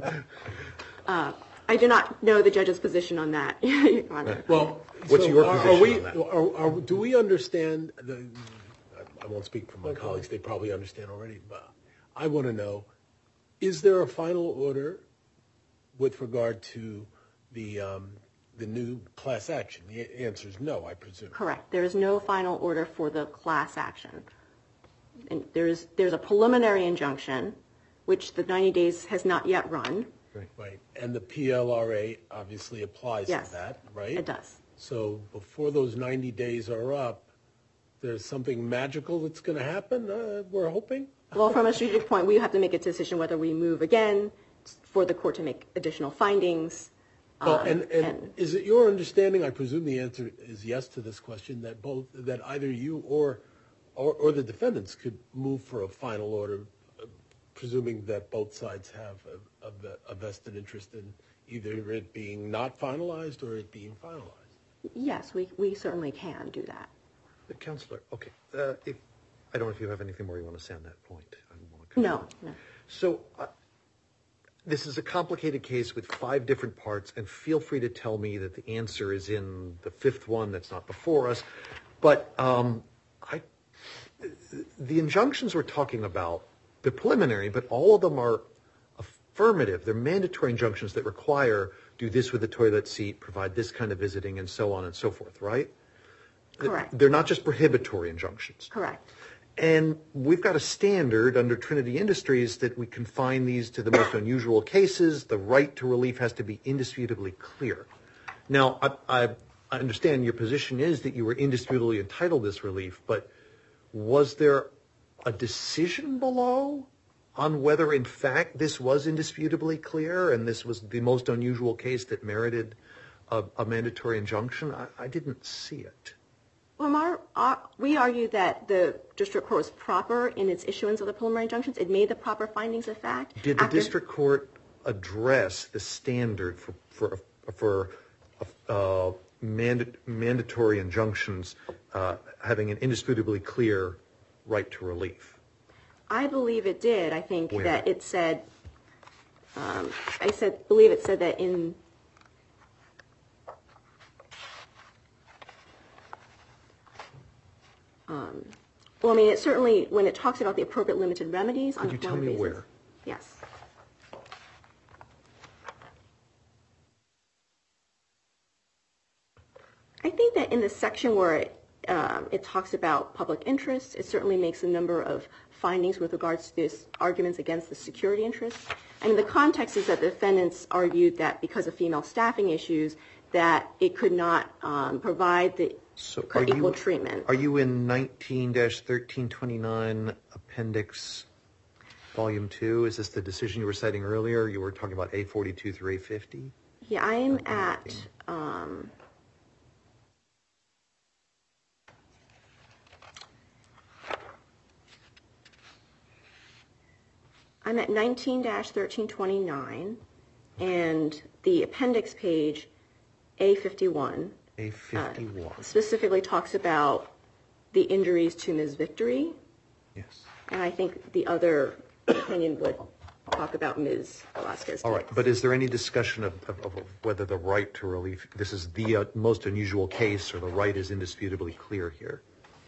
Speaker 5: I do not know the judge's position on that, Your Honor.
Speaker 4: Well,
Speaker 3: what's your position on that?
Speaker 4: Do we understand, I won't speak for my colleagues, they probably understand already, but I want to know, is there a final order with regard to the new class action? The answer is no, I presume.
Speaker 5: Correct. There is no final order for the class action. And there's a preliminary injunction, which the 90 days has not yet run.
Speaker 4: Right. And the PLRA obviously applies to that, right?
Speaker 5: It does.
Speaker 4: So before those 90 days are up, there's something magical that's going to happen, we're hoping?
Speaker 5: Well, from a strategic point, we have to make a decision whether we move again for the court to make additional findings.
Speaker 4: Well, and is it your understanding, I presume the answer is yes to this question, that either you or the defendants could move for a final order, presuming that both sides have a vested interest in either it being not finalized or it being finalized?
Speaker 5: Yes, we certainly can do that.
Speaker 3: Counselor, okay. I don't know if you have anything more you want to say on that point.
Speaker 5: No.
Speaker 3: So this is a complicated case with 5 different parts, and feel free to tell me that the answer is in the 5th one that's not before us. But the injunctions we're talking about, they're preliminary, but all of them are affirmative. They're mandatory injunctions that require do this with the toilet seat, provide this kind of visiting, and so on and so forth, right?
Speaker 5: Correct.
Speaker 3: They're not just prohibitory injunctions.
Speaker 5: Correct.
Speaker 3: And we've got a standard under Trinity Industries that we confine these to the most unusual cases. The right to relief has to be indisputably clear. Now, I understand your position is that you were indisputably entitled to this relief, but was there a decision below on whether, in fact, this was indisputably clear and this was the most unusual case that merited a mandatory injunction? I didn't see it.
Speaker 5: Well, we argue that the district court was proper in its issuance of the preliminary injunctions. It made the proper findings of fact.
Speaker 3: Did the district court address the standard for mandatory injunctions having an indisputably clear right to relief?
Speaker 5: I believe it did. I think
Speaker 3: Where?
Speaker 5: that it said, believe it said that in, well, I mean, it certainly, when it talks about the appropriate limited remedies on a
Speaker 3: Could you tell
Speaker 5: formal
Speaker 3: me
Speaker 5: basis.
Speaker 3: where?
Speaker 5: Yes. I think that in the section where it talks about public interest, it certainly makes a number of findings with regards to this arguments against the security interest. I mean, the context is that the defendants argued that because of female staffing issues, that it could not provide the equal treatment.
Speaker 3: Are you in 19-1329 Appendix Volume 2? Is this the decision you were citing earlier? You were talking about A42 through A50?
Speaker 5: Yeah, I am at... I'm at 19-1329, and the appendix page, A51,
Speaker 3: A51.
Speaker 5: specifically talks about the injuries to Ms. Victory,
Speaker 3: Yes.
Speaker 5: and I think the other opinion would talk about Ms. Velasquez.
Speaker 3: All right, but is there any discussion of whether the right to relief, this is the most unusual case, or the right is indisputably clear here?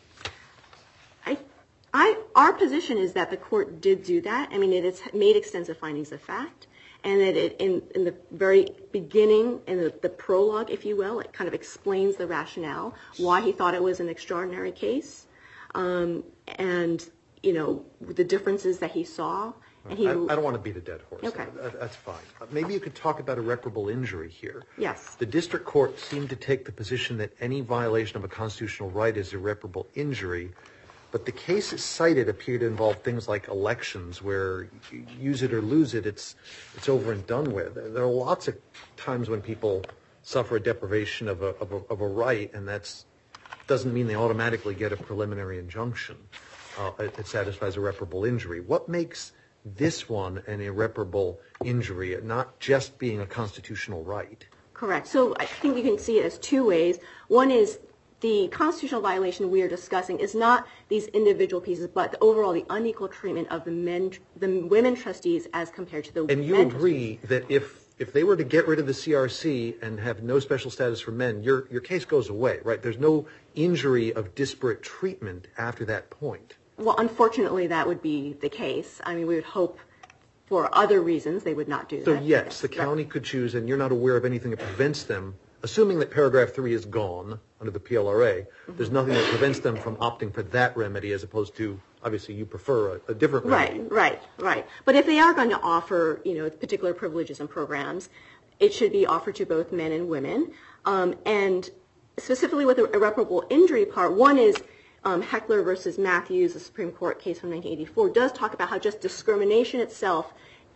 Speaker 5: Our position is that the court did do that. I mean, it has made extensive findings of fact, and that it, in the very beginning, in the prologue, if you will, it kind of explains the rationale, why he thought it was an extraordinary case, and, you know, the differences that he saw. And he,
Speaker 3: I don't want to beat a dead horse.
Speaker 5: Okay.
Speaker 3: That's fine. Maybe you could talk about irreparable injury here.
Speaker 5: Yes.
Speaker 3: The district court seemed to take the position that any violation of a constitutional right is irreparable injury, but the cases cited appear to involve things like elections where you use it or lose it, it's over and done with. There are lots of times when people suffer a deprivation of a right, and that doesn't mean they automatically get a preliminary injunction. It satisfies irreparable injury. What makes this one an irreparable injury, not just being a constitutional right?
Speaker 5: Correct. So I think you can see it as two ways. One is the constitutional violation we are discussing is not these individual pieces, but overall the unequal treatment of the women trustees as compared to the men.
Speaker 3: And you agree that if they were to get rid of the CRC and have no special status for men, your case goes away, right? There's no injury of disparate treatment after that point.
Speaker 5: Well, unfortunately, that would be the case. I mean, we would hope for other reasons they would not do that.
Speaker 3: So yes, the county could choose, and you're not aware of anything that prevents them, assuming that paragraph 3 is gone under the PLRA, there's nothing that prevents them from opting for that remedy as opposed to, obviously, you prefer a different remedy.
Speaker 5: Right. But if they are going to offer, you know, particular privileges and programs, it should be offered to both men and women. And specifically with the irreparable injury part, one is Heckler versus Matthews, a Supreme Court case from 1984, does talk about how just discrimination itself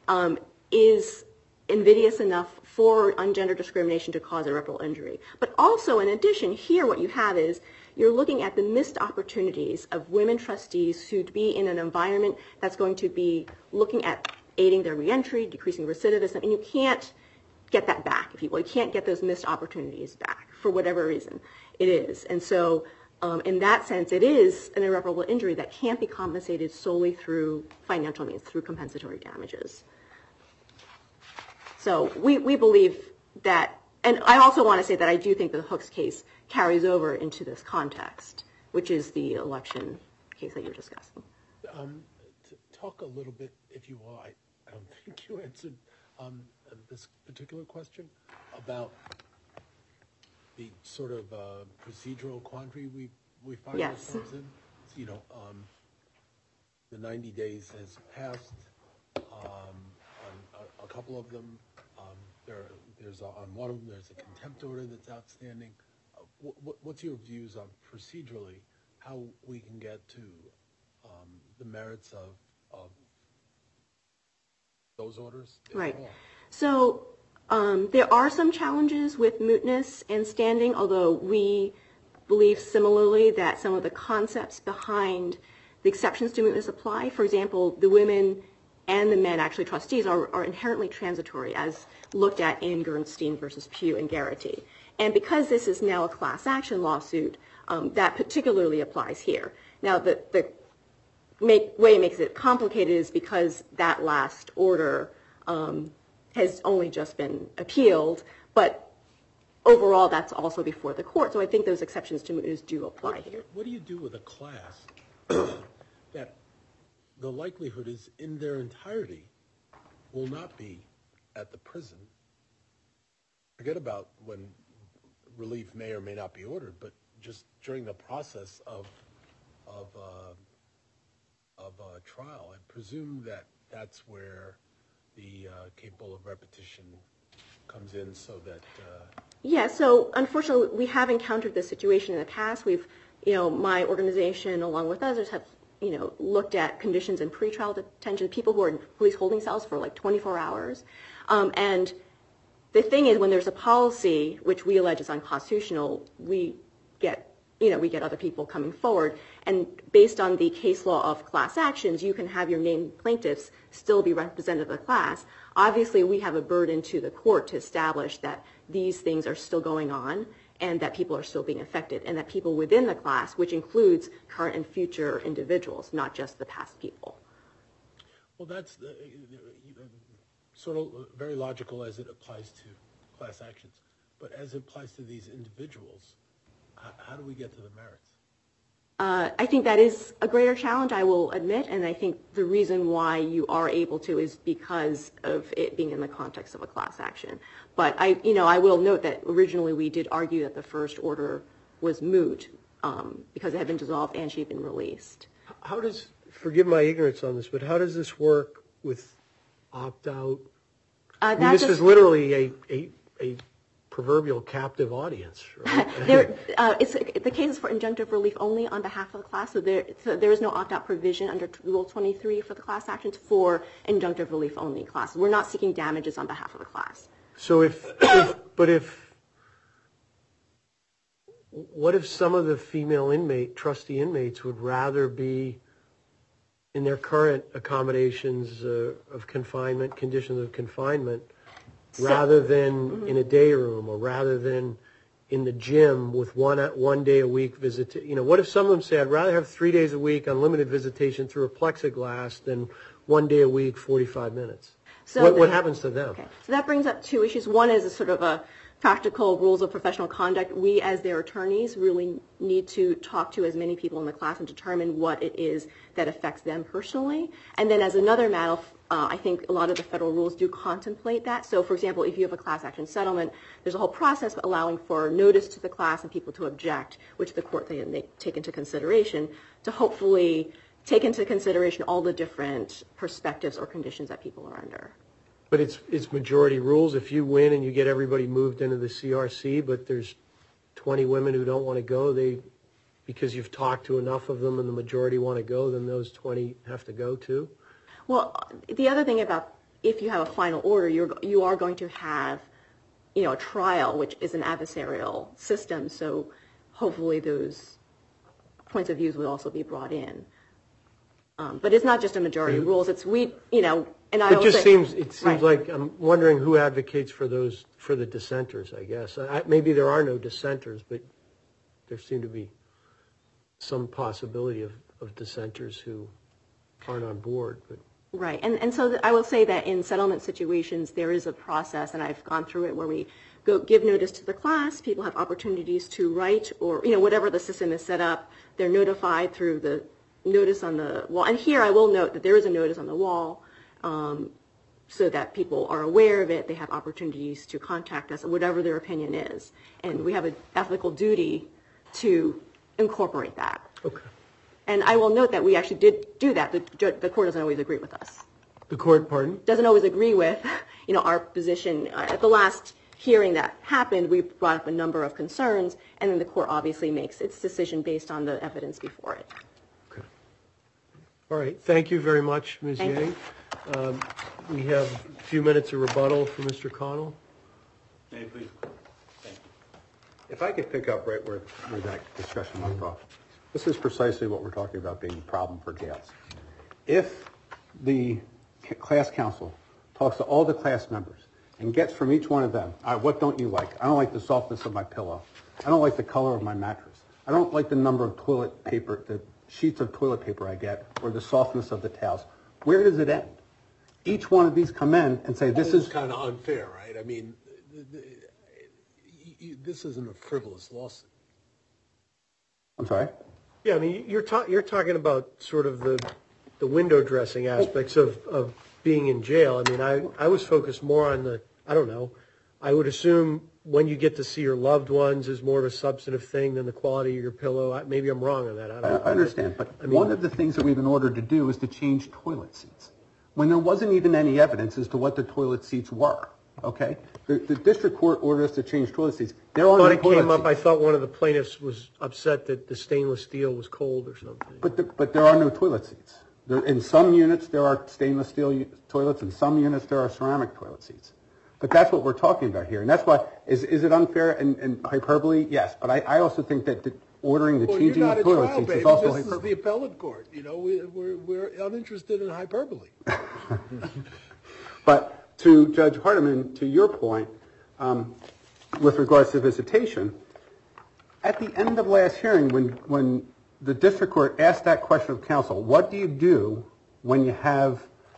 Speaker 5: is invidious enough for ungender discrimination to cause irreparable injury. But also, in addition, here what you have is you're looking at the missed opportunities of women trustees who'd be in an environment that's going to be looking at aiding their reentry, decreasing recidivism, and you can't get that back, if you will. You can't get those missed opportunities back for whatever reason it is. And so in that sense, it is an irreparable injury that can't be compensated solely through financial means, through compensatory damages. So we believe that, and I also want to say that I do think the Hooks case carries over into this context, which is the election case that you're discussing.
Speaker 4: Talk a little bit, if you will. I don't think you answered this particular question about the sort of procedural quandary we find
Speaker 5: Yes.
Speaker 4: ourselves in. You know, the 90 days has passed on a couple of them. There's on one of them, there's a contempt order that's outstanding. What's your views on procedurally how we can get to the merits of those orders? if
Speaker 5: Right.
Speaker 4: at all?
Speaker 5: So there are some challenges with mootness and standing, although we believe similarly that some of the concepts behind the exceptions to mootness apply. For example, the women and the men, actually trustees, are inherently transitory, as looked at in Gernstein versus Pugh and Garrity. And because this is now a class action lawsuit, that particularly applies here. Now, the way it makes it complicated is because that last order has only just been appealed, but overall that's also before the court. So I think those exceptions to mootness do apply here.
Speaker 4: What do you do with a class that the likelihood is in their entirety will not be at the prison? Forget about when relief may or may not be ordered, but just during the process of trial. I presume that that's where the capable of repetition comes in, so that.
Speaker 5: Yeah, so unfortunately, we have encountered this situation in the past. We've, my organization, along with others, have, looked at conditions in pretrial detention, people who are in police holding cells for like 24 hours. And the thing is, when there's a policy, which we allege is unconstitutional, we get other people coming forward. And based on the case law of class actions, you can have your named plaintiffs still be representative of the class. Obviously, we have a burden to the court to establish that these things are still going on and that people are still being affected, and that people within the class, which includes current and future individuals, not just the past people.
Speaker 4: Well, that's sort of very logical as it applies to class actions. But as it applies to these individuals, how do we get to the merits?
Speaker 5: I think that is a greater challenge, I will admit, and I think the reason why you are able to is because of it being in the context of a class action. But I will note that originally we did argue that the first order was moot because it had been dissolved and she had been released.
Speaker 1: How does, forgive my ignorance on this, but how does this work with opt-out? This is literally a proverbial captive audience, right?
Speaker 5: The case is for injunctive relief only on behalf of the class, so there is no opt-out provision under Rule 23 for the class actions for injunctive relief only classes. We're not seeking damages on behalf of the class.
Speaker 1: So what if some of the female trustee inmates would rather be in their current accommodations of confinement, conditions of confinement, rather than in a day room or rather than in the gym with one day a week visit? What if some of them say, I'd rather have 3 days a week unlimited visitation through a plexiglass than 1 day a week, 45 minutes? So what happens to them?
Speaker 5: Okay. So that brings up two issues. One is a sort of a practical rules of professional conduct. We, as their attorneys, really need to talk to as many people in the class and determine what it is that affects them personally. And then as another matter, I think a lot of the federal rules do contemplate that. So, for example, if you have a class action settlement, there's a whole process allowing for notice to the class and people to object, which the court they take into consideration to hopefully take into consideration all the different perspectives or conditions that people are under.
Speaker 1: But it's majority rules. If you win and you get everybody moved into the CRC, but there's 20 women who don't want to go, because you've talked to enough of them and the majority want to go, then those 20 have to go too?
Speaker 5: Well, the other thing about if you have a final order, you are going to have, a trial, which is an adversarial system. So hopefully those points of views will also be brought in. But it's not just a majority of rules. It's and I.
Speaker 1: It seems right. Like I'm wondering who advocates for the dissenters. I guess maybe there are no dissenters, but there seem to be some possibility of dissenters who aren't on board. But.
Speaker 5: Right, and so I will say that in settlement situations there is a process, and I've gone through it, where we give notice to the class. People have opportunities to write, or whatever the system is set up. They're notified through the notice on the wall. And here I will note that there is a notice on the wall so that people are aware of it, they have opportunities to contact us, whatever their opinion is. And we have an ethical duty to incorporate that.
Speaker 1: Okay.
Speaker 5: And I will note that we actually did do that. The court doesn't always agree with us.
Speaker 1: The court, pardon?
Speaker 5: Doesn't always agree with, our position. At the last hearing that happened, we brought up a number of concerns, and then the court obviously makes its decision based on the evidence before it.
Speaker 1: Okay. All right. Thank you very much, Ms.
Speaker 5: Thank
Speaker 1: Yang. We have a few minutes of rebuttal from Mr. Connell.
Speaker 6: May I please? Thank you.
Speaker 2: If I could pick up right where that discussion left off. This is precisely what we're talking about being a problem for jails. If the class counsel talks to all the class members and gets from each one of them, what don't you like? I don't like the softness of my pillow. I don't like the color of my mattress. I don't like the number of toilet paper, the sheets of toilet paper I get, or the softness of the towels. Where does it end? Each one of these come in and say, this is
Speaker 4: kind of unfair, right? I mean, this isn't a frivolous lawsuit.
Speaker 2: I'm sorry?
Speaker 1: Yeah, I mean, you're talking about sort of the window dressing aspects of being in jail. I mean, I was focused more on I don't know, I would assume when you get to see your loved ones is more of a substantive thing than the quality of your pillow. Maybe I'm wrong on that. I don't know.
Speaker 2: I understand, but one of the things that we've been ordered to do is to change toilet seats when there wasn't even any evidence as to what the toilet seats were, okay? The district court ordered us to change toilet seats. There are no toilet seats.
Speaker 1: When it came up, I thought one of the plaintiffs was upset that the stainless steel was cold or something.
Speaker 2: But there are no toilet seats. In some units, there are stainless steel toilets. In some units, there are ceramic toilet seats. But that's what we're talking about here. And that's why, is it unfair and hyperbole? Yes. But I also think that ordering the changing of toilet seats is also hyperbole.
Speaker 4: This is the appellate court. We're uninterested in hyperbole.
Speaker 2: But to Judge Hardiman, to your point, with regards to visitation, at the end of last hearing, when the district court asked that question of counsel, what do you do when you have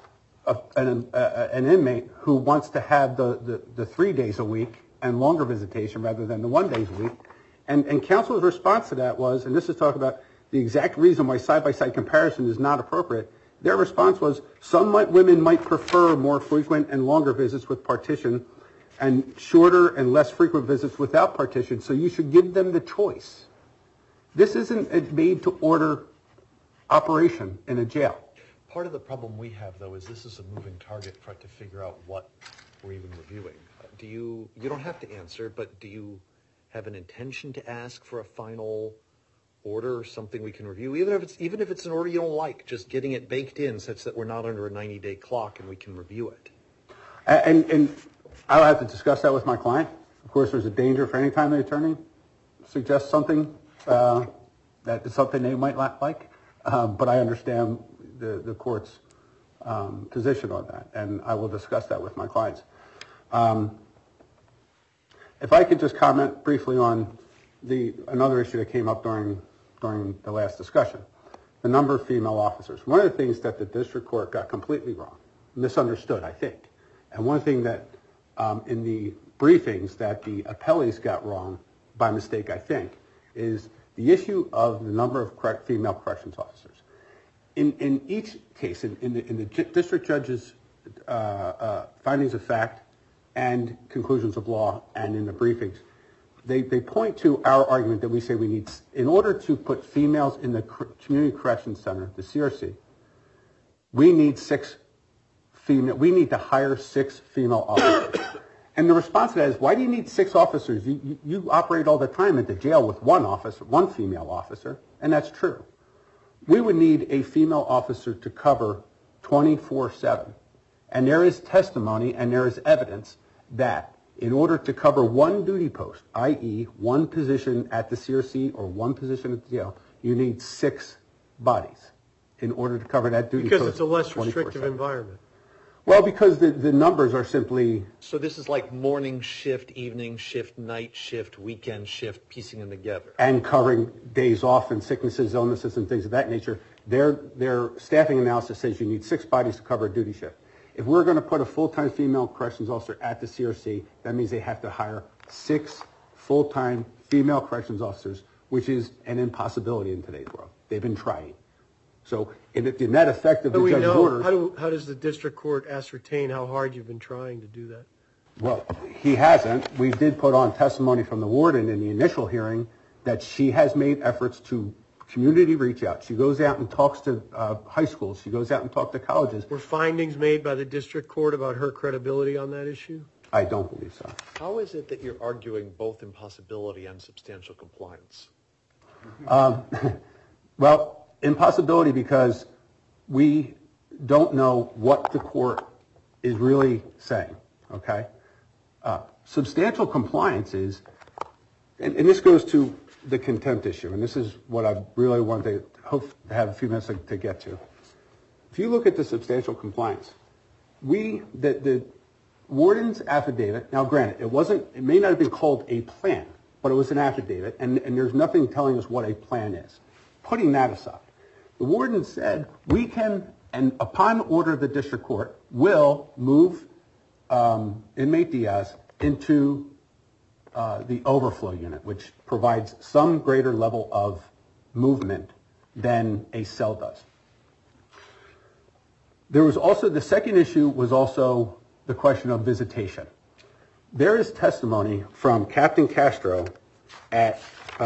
Speaker 2: an inmate who wants to have the 3 days a week and longer visitation rather than the 1 day a week? And counsel's response to that was, and this is talking about the exact reason why side-by-side comparison is not appropriate, their response was, women might prefer more frequent and longer visits with partition and shorter and less frequent visits without partition, so you should give them the choice. This isn't a made-to-order operation in a jail.
Speaker 3: Part of the problem we have, though, is this is a moving target for it to figure out what we're even reviewing. You don't have to answer, but do you have an intention to ask for a final order, something we can review, even if it's an order you don't like, just getting it baked in such that we're not under a 90-day clock and we can review it?
Speaker 2: And I'll have to discuss that with my client. Of course, there's a danger for any time the attorney suggests something that is something they might not like, but I understand the court's position on that, and I will discuss that with my clients. If I could just comment briefly on another issue that came up during the last discussion, the number of female officers. One of the things that the district court got completely wrong, misunderstood, I think, and one thing that in the briefings that the appellees got wrong by mistake, I think, is the issue of the number of female corrections officers. In each case, in the district judge's findings of fact and conclusions of law and in the briefings, they point to our argument that we say we need, in order to put females in the Community Corrections Center, the CRC, we need to hire 6 female officers. And the response to that is, why do you need 6 officers? You operate all the time at the jail with one female officer, and that's true. We would need a female officer to cover 24/7. And there is testimony and there is evidence that in order to cover one duty post, i.e. one position at the CRC or one position at the jail, you need 6 bodies in order to cover that duty post.
Speaker 1: Because it's a less restrictive environment.
Speaker 2: Well, because the numbers are simply...
Speaker 3: So this is like morning shift, evening shift, night shift, weekend shift, piecing them together.
Speaker 2: And covering days off and sicknesses, illnesses, and things of that nature. Their staffing analysis says you need 6 bodies to cover a duty shift. If we're going to put a full-time female corrections officer at the CRC, that means they have to hire 6 full-time female corrections officers, which is an impossibility in today's world. They've been trying. So in the net effect of the
Speaker 1: we
Speaker 2: judge's
Speaker 1: know,
Speaker 2: orders...
Speaker 1: how does the district court ascertain how hard you've been trying to do that?
Speaker 2: Well, he hasn't. We did put on testimony from the warden in the initial hearing that she has made efforts to community reach out. She goes out and talks to high schools. She goes out and talks to colleges.
Speaker 1: Were findings made by the district court about her credibility on that issue?
Speaker 2: I don't believe so.
Speaker 3: How is it that you're arguing both impossibility and substantial compliance?
Speaker 2: Well, impossibility because we don't know what the court is really saying, okay? Substantial compliance is, and this goes to the contempt issue, and this is what I really want to hope to have a few minutes to get to. If you look at the substantial compliance, the warden's affidavit, now granted, it may not have been called a plan, but it was an affidavit, and there's nothing telling us what a plan is. Putting that aside, the warden said we can, and upon order of the district court, will move inmate Diaz into the overflow unit, which provides some greater level of movement than a cell does. There was also, the second issue was also the question of visitation. There is testimony from Captain Castro at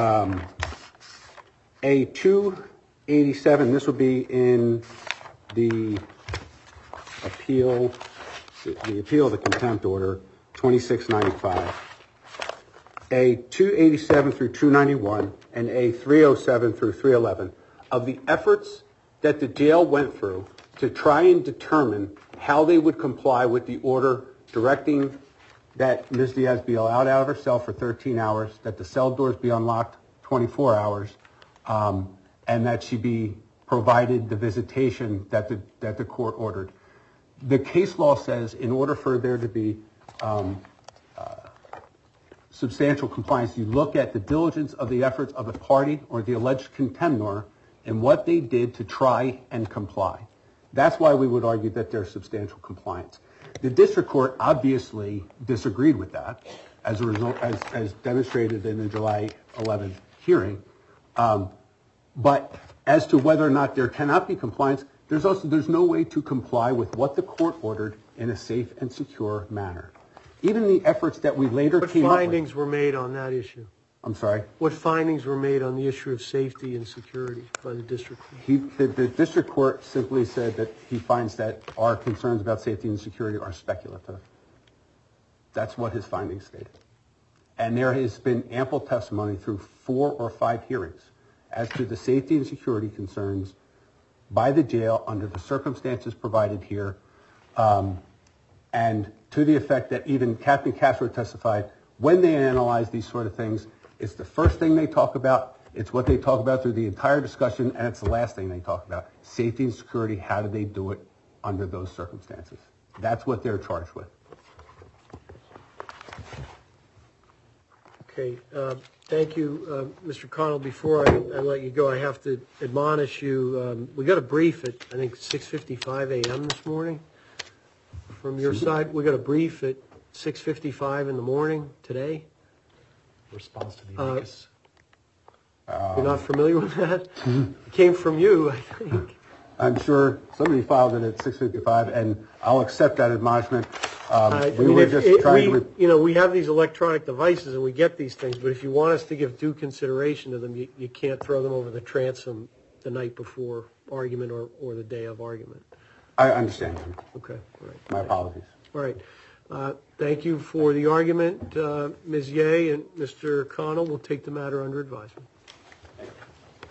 Speaker 2: A287. This would be in the appeal of the contempt order, 2695. A287 through 291 and A307 through 311 of the efforts that the jail went through to try and determine how they would comply with the order directing that Ms. Diaz be allowed out of her cell for 13 hours, that the cell doors be unlocked 24 hours, and that she be provided the visitation that the court ordered. The case law says in order for there to be substantial compliance, you look at the diligence of the efforts of the party or the alleged contemnor and what they did to try and comply. That's why we would argue that there's substantial compliance. The district court obviously disagreed with that as a result, as demonstrated in the July 11th hearing. But as to whether or not there cannot be compliance, there's no way to comply with what the court ordered in a safe and secure manner. Even the efforts that we later came up with.
Speaker 1: What findings were made on that issue?
Speaker 2: I'm sorry?
Speaker 1: What findings were made on the issue of safety and security by the district court?
Speaker 2: The district court simply said that he finds that our concerns about safety and security are speculative. That's what his findings stated. And there has been ample testimony through 4 or 5 hearings as to the safety and security concerns by the jail under the circumstances provided here, and to the effect that even Captain Castro testified when they analyze these sort of things, it's the first thing they talk about, it's what they talk about through the entire discussion, and it's the last thing they talk about. Safety and security, how do they do it under those circumstances? That's what they're charged with.
Speaker 1: Okay, thank you, Mr. Connell. Before I let you go, I have to admonish you. We got a brief at, I think, 6:55 a.m. this morning from your side. We got a brief at 6:55 in the morning today.
Speaker 3: Response to the amicus.
Speaker 1: You're not familiar with that? It came from you, I think.
Speaker 2: I'm sure somebody filed it at 6:55, and I'll accept that admonishment.
Speaker 1: We have these electronic devices and we get these things, but if you want us to give due consideration to them, you can't throw them over the transom the night before argument or the day of argument.
Speaker 2: I understand.
Speaker 1: Okay, all right.
Speaker 2: My apologies.
Speaker 1: All right. Thank you for the argument, Ms. Ye and Mr. Connell. We'll take the matter under advisement.